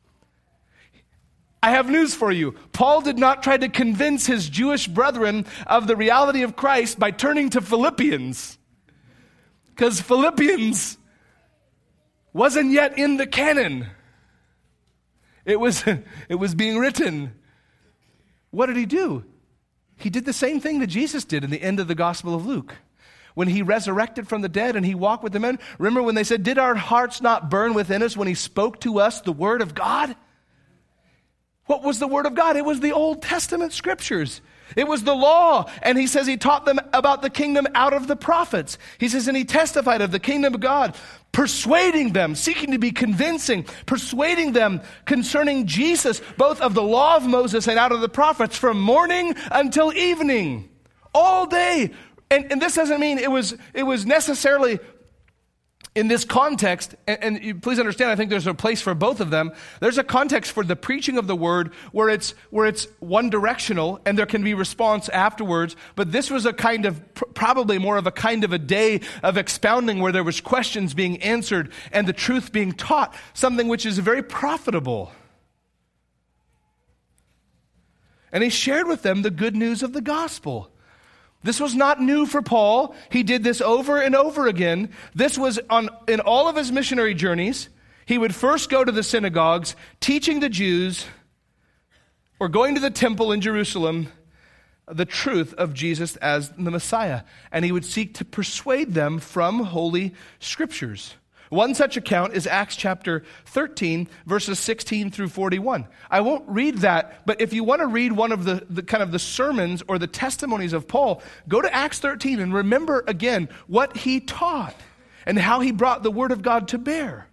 I have news for you. Paul did not try to convince his Jewish brethren of the reality of Christ by turning to Philippians, because Philippians wasn't yet in the canon. It was being written. What did he do? He did the same thing that Jesus did in the end of the Gospel of Luke. When he resurrected from the dead and he walked with the men. Remember when they said, did our hearts not burn within us when he spoke to us the word of God? What was the word of God? It was the Old Testament scriptures. It was the law. And he says he taught them about the kingdom out of the prophets. He says, and he testified of the kingdom of God, persuading them, seeking to be convincing, persuading them concerning Jesus, both of the law of Moses and out of the prophets, from morning until evening, all day. And this doesn't mean it was necessarily in this context, and please understand, I think there's a place for both of them. There's a context for the preaching of the word where it's one directional and there can be response afterwards. But this was a kind of, probably more of a kind of a day of expounding where there was questions being answered and the truth being taught, something which is very profitable. And he shared with them the good news of the gospel. This was not new for Paul. He did this over and over again. This was in all of his missionary journeys. He would first go to the synagogues, teaching the Jews, or going to the temple in Jerusalem, the truth of Jesus as the Messiah. And he would seek to persuade them from Holy Scriptures. One such account is Acts chapter 13, verses 16 through 41. I won't read that, but if you want to read one of the kind of the sermons or the testimonies of Paul, go to Acts 13 and remember again what he taught and how he brought the word of God to bear.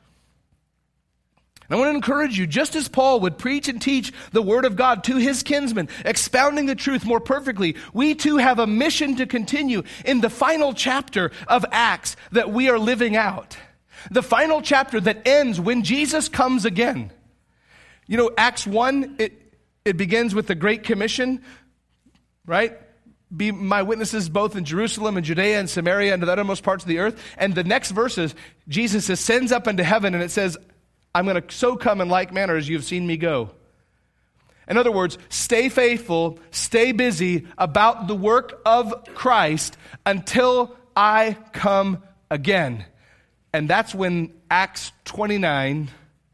And I want to encourage you, just as Paul would preach and teach the word of God to his kinsmen, expounding the truth more perfectly, we too have a mission to continue in the final chapter of Acts that we are living out. The final chapter that ends when Jesus comes again. You know, Acts 1, it begins with the Great Commission, right? Be my witnesses both in Jerusalem and Judea and Samaria and to the uttermost parts of the earth. And the next verses, Jesus ascends up into heaven and it says, I'm going to so come in like manner as you have seen me go. In other words, stay faithful, stay busy about the work of Christ until I come again. And that's when Acts 29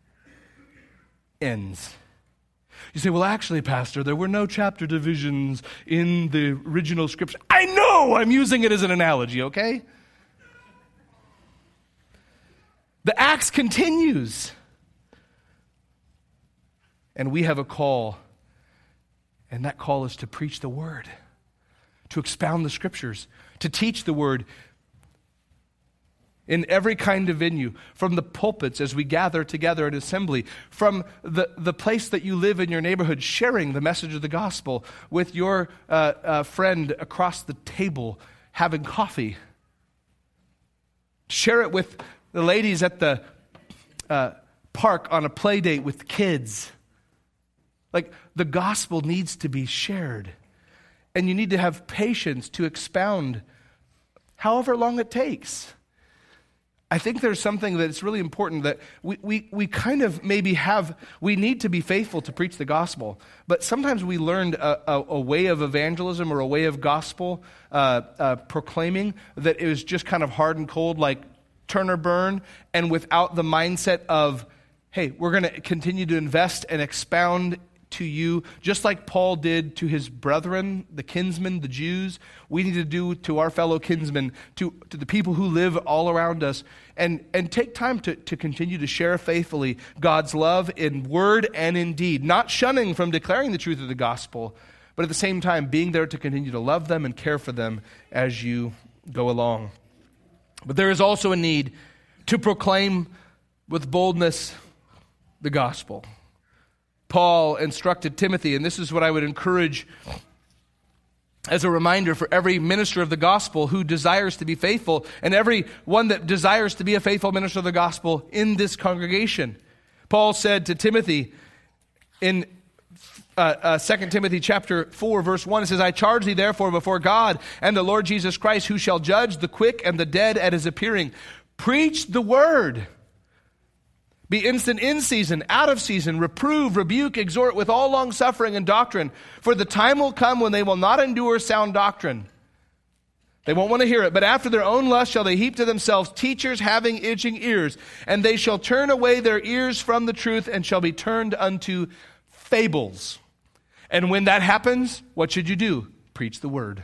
ends. You say, well, actually, Pastor, there were no chapter divisions in the original scripture. I know, I'm using it as an analogy, okay? The Acts continues. And we have a call, and that call is to preach the word, to expound the scriptures, to teach the word in every kind of venue, from the pulpits as we gather together at assembly, from the place that you live in your neighborhood, sharing the message of the gospel with your friend across the table, having coffee. Share it with the ladies at the park on a play date with kids. Like, the gospel needs to be shared. And you need to have patience to expound however long it takes. I think there's something that's really important that we kind of maybe we need to be faithful to preach the gospel, but sometimes we learned a way of evangelism or a way of gospel proclaiming that it was just kind of hard and cold, like turn or burn, and without the mindset of, hey, we're going to continue to invest and expound to you, just like Paul did to his brethren, the kinsmen, the Jews. We need to do to our fellow kinsmen, to the people who live all around us, and take time to continue to share faithfully God's love in word and in deed, not shunning from declaring the truth of the gospel, but at the same time being there to continue to love them and care for them as you go along. But there is also a need to proclaim with boldness the gospel. Paul instructed Timothy, and this is what I would encourage as a reminder for every minister of the gospel who desires to be faithful, and every one that desires to be a faithful minister of the gospel in this congregation. Paul said to Timothy in 2 Timothy chapter 4, verse 1, it says, I charge thee therefore before God and the Lord Jesus Christ, who shall judge the quick and the dead at his appearing. Preach the word. Be instant in season, out of season, reprove, rebuke, exhort with all long suffering and doctrine. For the time will come when they will not endure sound doctrine. They won't want to hear it, but after their own lust shall they heap to themselves teachers having itching ears, and they shall turn away their ears from the truth and shall be turned unto fables. And when that happens, what should you do? Preach the word.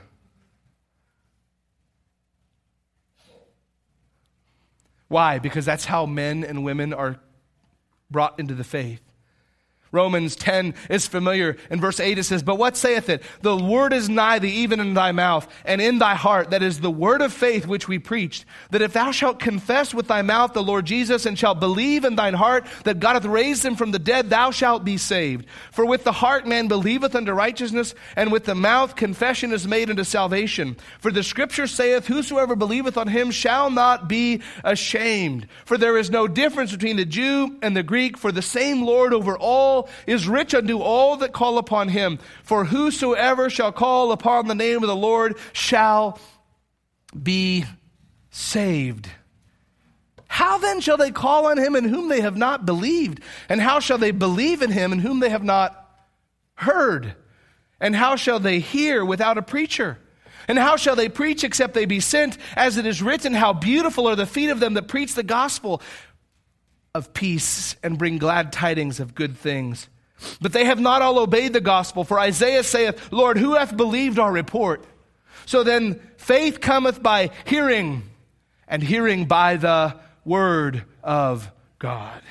Why? Because that's how men and women are brought into the faith. Romans 10 is familiar. In verse 8 it says, but what saith it? The word is nigh thee, even in thy mouth, and in thy heart. That is the word of faith which we preached. That if thou shalt confess with thy mouth the Lord Jesus, and shalt believe in thine heart that God hath raised him from the dead, thou shalt be saved. For with the heart man believeth unto righteousness, and with the mouth confession is made unto salvation. For the scripture saith, whosoever believeth on him shall not be ashamed. For there is no difference between the Jew and the Greek, for the same Lord over all is rich unto all that call upon him. For whosoever shall call upon the name of the Lord shall be saved. How then shall they call on him in whom they have not believed? And how shall they believe in him in whom they have not heard? And how shall they hear without a preacher? And how shall they preach except they be sent? As it is written, how beautiful are the feet of them that preach the gospel of peace and bring glad tidings of good things. But they have not all obeyed the gospel. For Isaiah saith, Lord, who hath believed our report? So then faith cometh by hearing, and hearing by the word of God.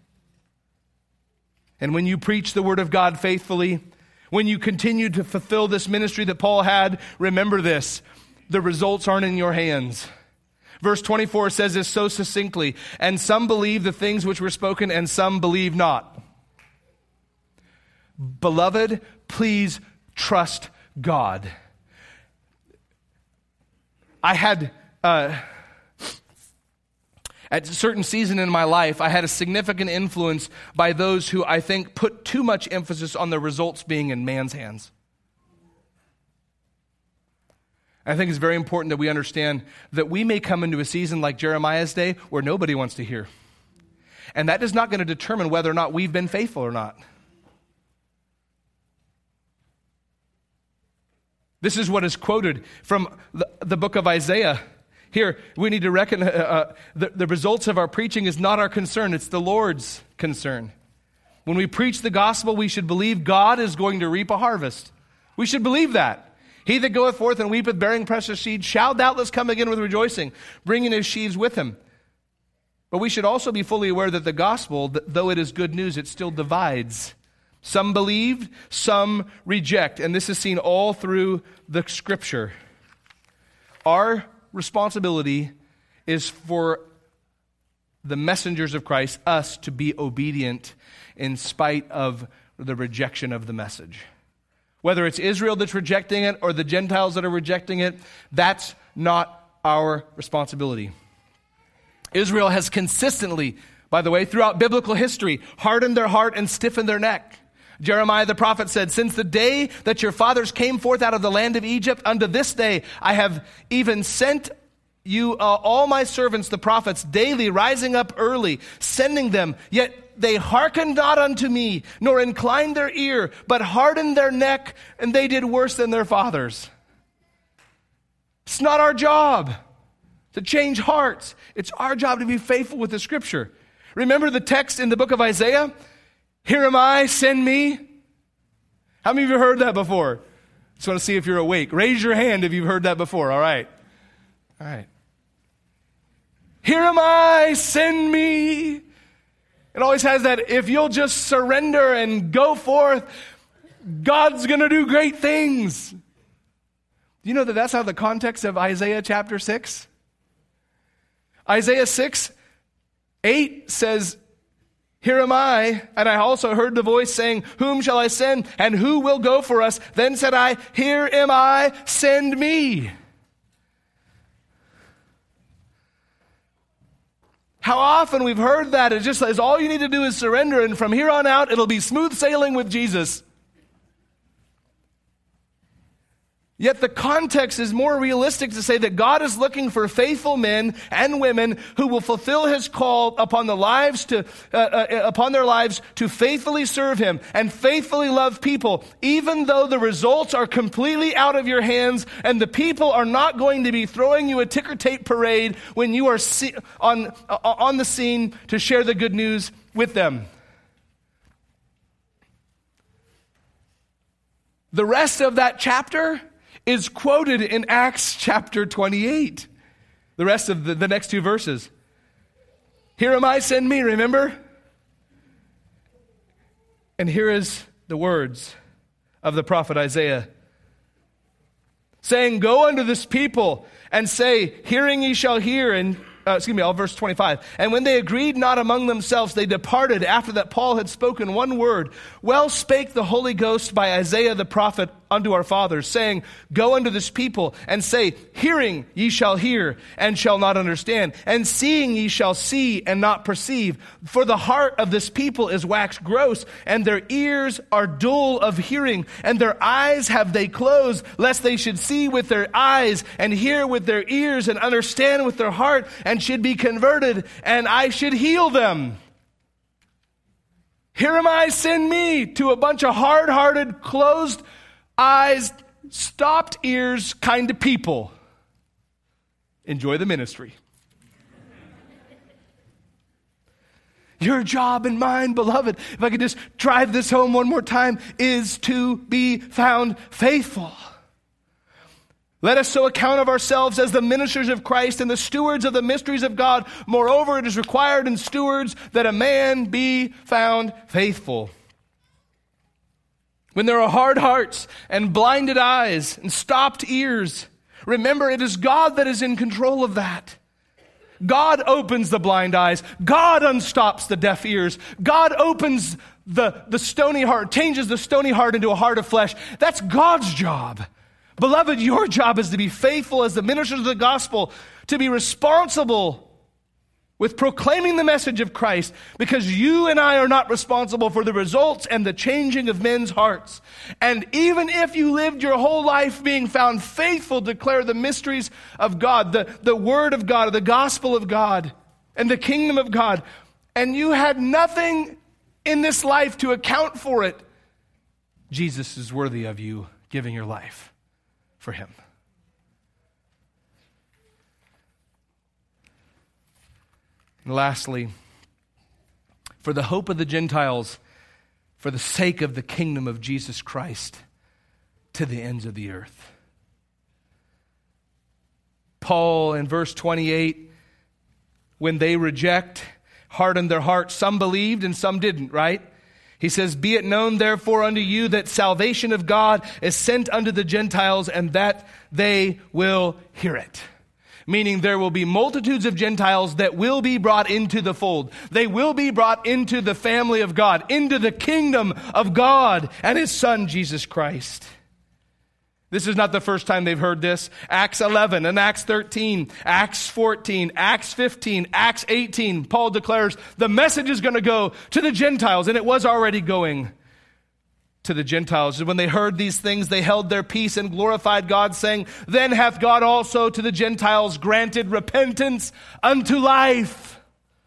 And when you preach the word of God faithfully, when you continue to fulfill this ministry that Paul had, remember this, the results aren't in your hands. Verse 24 says this so succinctly, and some believe the things which were spoken, and some believe not. Beloved, please trust God. I had, at a certain season in my life, I had a significant influence by those who I think put too much emphasis on the results being in man's hands. I think it's very important that we understand that we may come into a season like Jeremiah's day where nobody wants to hear. And that is not going to determine whether or not we've been faithful or not. This is what is quoted from the book of Isaiah. Here, we need to reckon the results of our preaching is not our concern, it's the Lord's concern. When we preach the gospel, we should believe God is going to reap a harvest. We should believe that. He that goeth forth and weepeth, bearing precious seed, shall doubtless come again with rejoicing, bringing his sheaves with him. But we should also be fully aware that the gospel, though it is good news, it still divides. Some believe, some reject. And this is seen all through the scripture. Our responsibility is for the messengers of Christ, us, to be obedient in spite of the rejection of the message. Whether it's Israel that's rejecting it or the Gentiles that are rejecting it, that's not our responsibility. Israel has consistently, by the way, throughout biblical history, hardened their heart and stiffened their neck. Jeremiah the prophet said, since the day that your fathers came forth out of the land of Egypt, unto this day I have even sent you all my servants, the prophets, daily rising up early, sending them, yet they hearkened not unto me, nor inclined their ear, but hardened their neck, and they did worse than their fathers. It's not our job to change hearts. It's our job to be faithful with the scripture. Remember the text in the book of Isaiah? Here am I, send me. How many of you heard that before? Just want to see if you're awake. Raise your hand if you've heard that before. All right. All right. Here am I, send me. It always has that, if you'll just surrender and go forth, God's going to do great things. Do you know that that's not the context of Isaiah chapter 6? Isaiah 6:8 says, here am I, and I also heard the voice saying, whom shall I send, and who will go for us? Then said I, here am I, send me. How often we've heard that. It just says all you need to do is surrender, and from here on out, it'll be smooth sailing with Jesus. Yet the context is more realistic to say that God is looking for faithful men and women who will fulfill His call upon their lives to faithfully serve Him and faithfully love people, even though the results are completely out of your hands and the people are not going to be throwing you a ticker tape parade when you are on the scene to share the good news with them. The rest of that chapter is quoted in Acts chapter 28. The rest of the next two verses. Here am I, send me, remember? And here is the words of the prophet Isaiah, saying, go unto this people and say, hearing ye shall hear, and verse 25. And when they agreed not among themselves, they departed after that Paul had spoken one word. Well spake the Holy Ghost by Isaiah the prophet unto our fathers, saying, go unto this people and say, hearing ye shall hear and shall not understand, and seeing ye shall see and not perceive. For the heart of this people is waxed gross, and their ears are dull of hearing, and their eyes have they closed, lest they should see with their eyes, and hear with their ears, and understand with their heart, and should be converted, and I should heal them. Here am I, send me, to a bunch of hard-hearted, closed eyes, stopped ears kind of people. Enjoy the ministry. Your job and mine, beloved, if I could just drive this home one more time, is to be found faithful. Let us so account of ourselves as the ministers of Christ and the stewards of the mysteries of God. Moreover, it is required in stewards that a man be found faithful. When there are hard hearts and blinded eyes and stopped ears, remember it is God that is in control of that. God opens the blind eyes. God unstops the deaf ears. God opens the stony heart, changes the stony heart into a heart of flesh. That's God's job. Beloved, your job is to be faithful as the ministers of the gospel, to be responsible with proclaiming the message of Christ, because you and I are not responsible for the results and the changing of men's hearts. And even if you lived your whole life being found faithful to declare the mysteries of God, the word of God, the gospel of God, and the kingdom of God, and you had nothing in this life to account for it, Jesus is worthy of you giving your life for Him. And lastly, for the hope of the Gentiles, for the sake of the kingdom of Jesus Christ, to the ends of the earth. Paul in verse 28, when they reject, hardened their hearts. Some believed and some didn't, right? He says, be it known therefore unto you that salvation of God is sent unto the Gentiles, and that they will hear it. Meaning there will be multitudes of Gentiles that will be brought into the fold. They will be brought into the family of God, into the kingdom of God and His Son, Jesus Christ. This is not the first time they've heard this. Acts 11 and Acts 13, Acts 14, Acts 15, Acts 18. Paul declares the message is going to go to the Gentiles, and it was already going to the Gentiles. And when they heard these things, they held their peace and glorified God, saying, then hath God also to the Gentiles granted repentance unto life.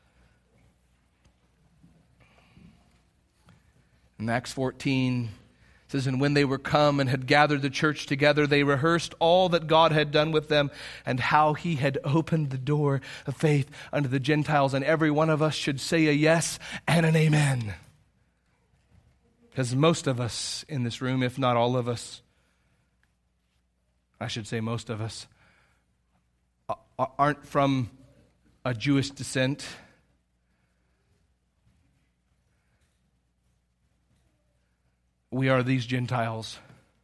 In Acts 14, it says, and when they were come and had gathered the church together, they rehearsed all that God had done with them, and how He had opened the door of faith unto the Gentiles. And every one of us should say a yes and an amen. Because most of us in this room, if not all of us, I should say most of us, aren't from a Jewish descent. We are these Gentiles.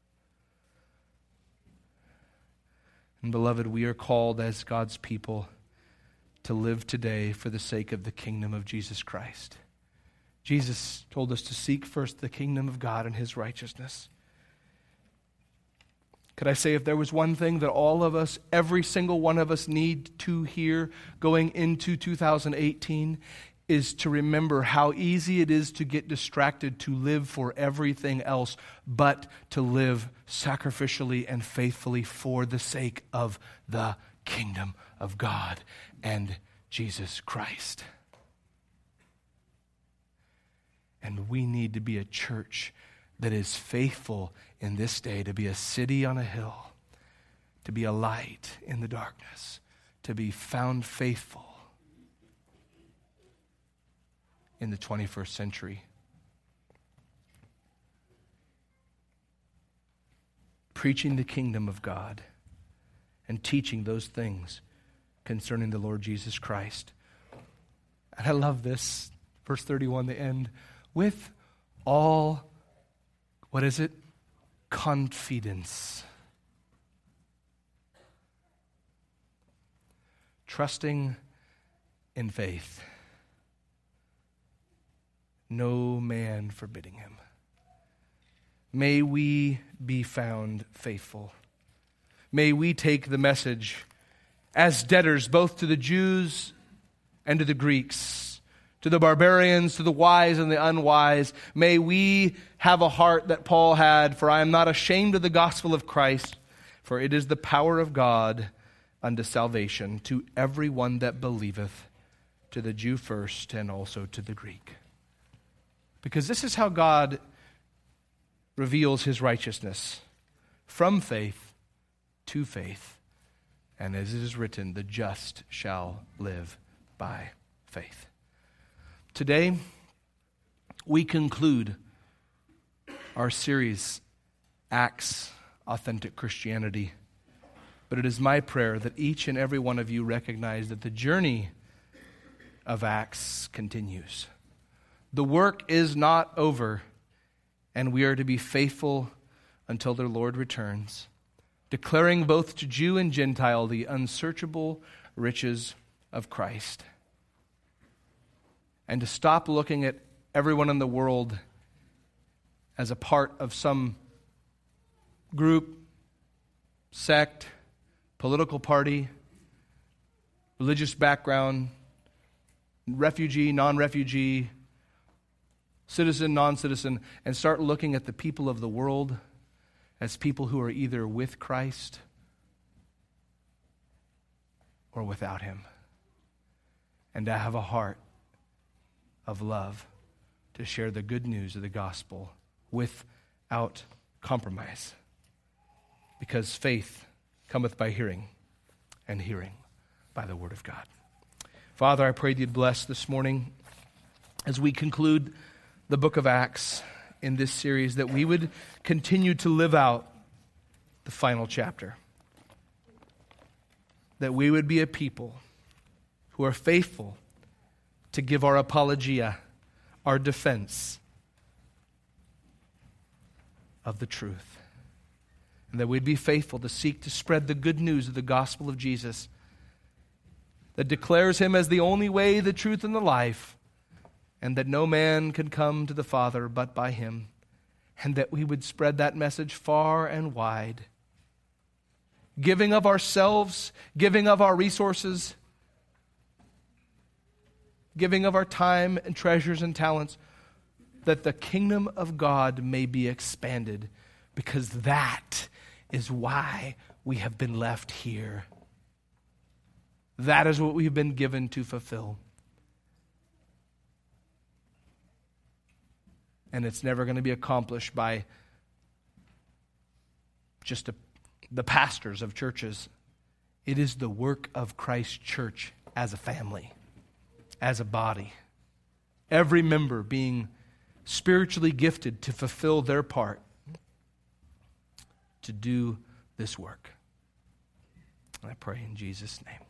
And beloved, we are called as God's people to live today for the sake of the kingdom of Jesus Christ. Jesus told us to seek first the kingdom of God and His righteousness. Could I say, if there was one thing that all of us, every single one of us, need to hear going into 2018, is to remember how easy it is to get distracted, to live for everything else, but to live sacrificially and faithfully for the sake of the kingdom of God and Jesus Christ. And we need to be a church that is faithful in this day, to be a city on a hill, to be a light in the darkness, to be found faithful in the 21st century. Preaching the kingdom of God and teaching those things concerning the Lord Jesus Christ. And I love this, verse 31, the end, with all, what is it? Confidence. Trusting in faith. No man forbidding him. May we be found faithful. May we take the message as debtors both to the Jews and to the Greeks, to the barbarians, to the wise and the unwise. May we have a heart that Paul had, for I am not ashamed of the gospel of Christ, for it is the power of God unto salvation to everyone that believeth, to the Jew first and also to the Greek. Because this is how God reveals his righteousness, from faith to faith. And as it is written, the just shall live by faith. Today, we conclude our series, Acts, Authentic Christianity. But it is my prayer that each and every one of you recognize that the journey of Acts continues. The work is not over, and we are to be faithful until their Lord returns, declaring both to Jew and Gentile the unsearchable riches of Christ. And to stop looking at everyone in the world as a part of some group, sect, political party, religious background, refugee, non-refugee, citizen, non-citizen, and start looking at the people of the world as people who are either with Christ or without him. And to have a heart of love to share the good news of the gospel without compromise. Because faith cometh by hearing, and hearing by the word of God. Father, I pray that you'd bless this morning as we conclude the book of Acts in this series, that we would continue to live out the final chapter. That we would be a people who are faithful to give our apologia, our defense of the truth. And that we'd be faithful to seek to spread the good news of the gospel of Jesus that declares him as the only way, the truth, and the life, and that no man can come to the Father but by him, and that we would spread that message far and wide, giving of ourselves, giving of our resources, giving of our time and treasures and talents, that the kingdom of God may be expanded, because that is why we have been left here. That is what we've been given to fulfill. And it's never going to be accomplished by just the pastors of churches. It is the work of Christ's church as a family, as a body. Every member being spiritually gifted to fulfill their part to do this work. I pray in Jesus' name.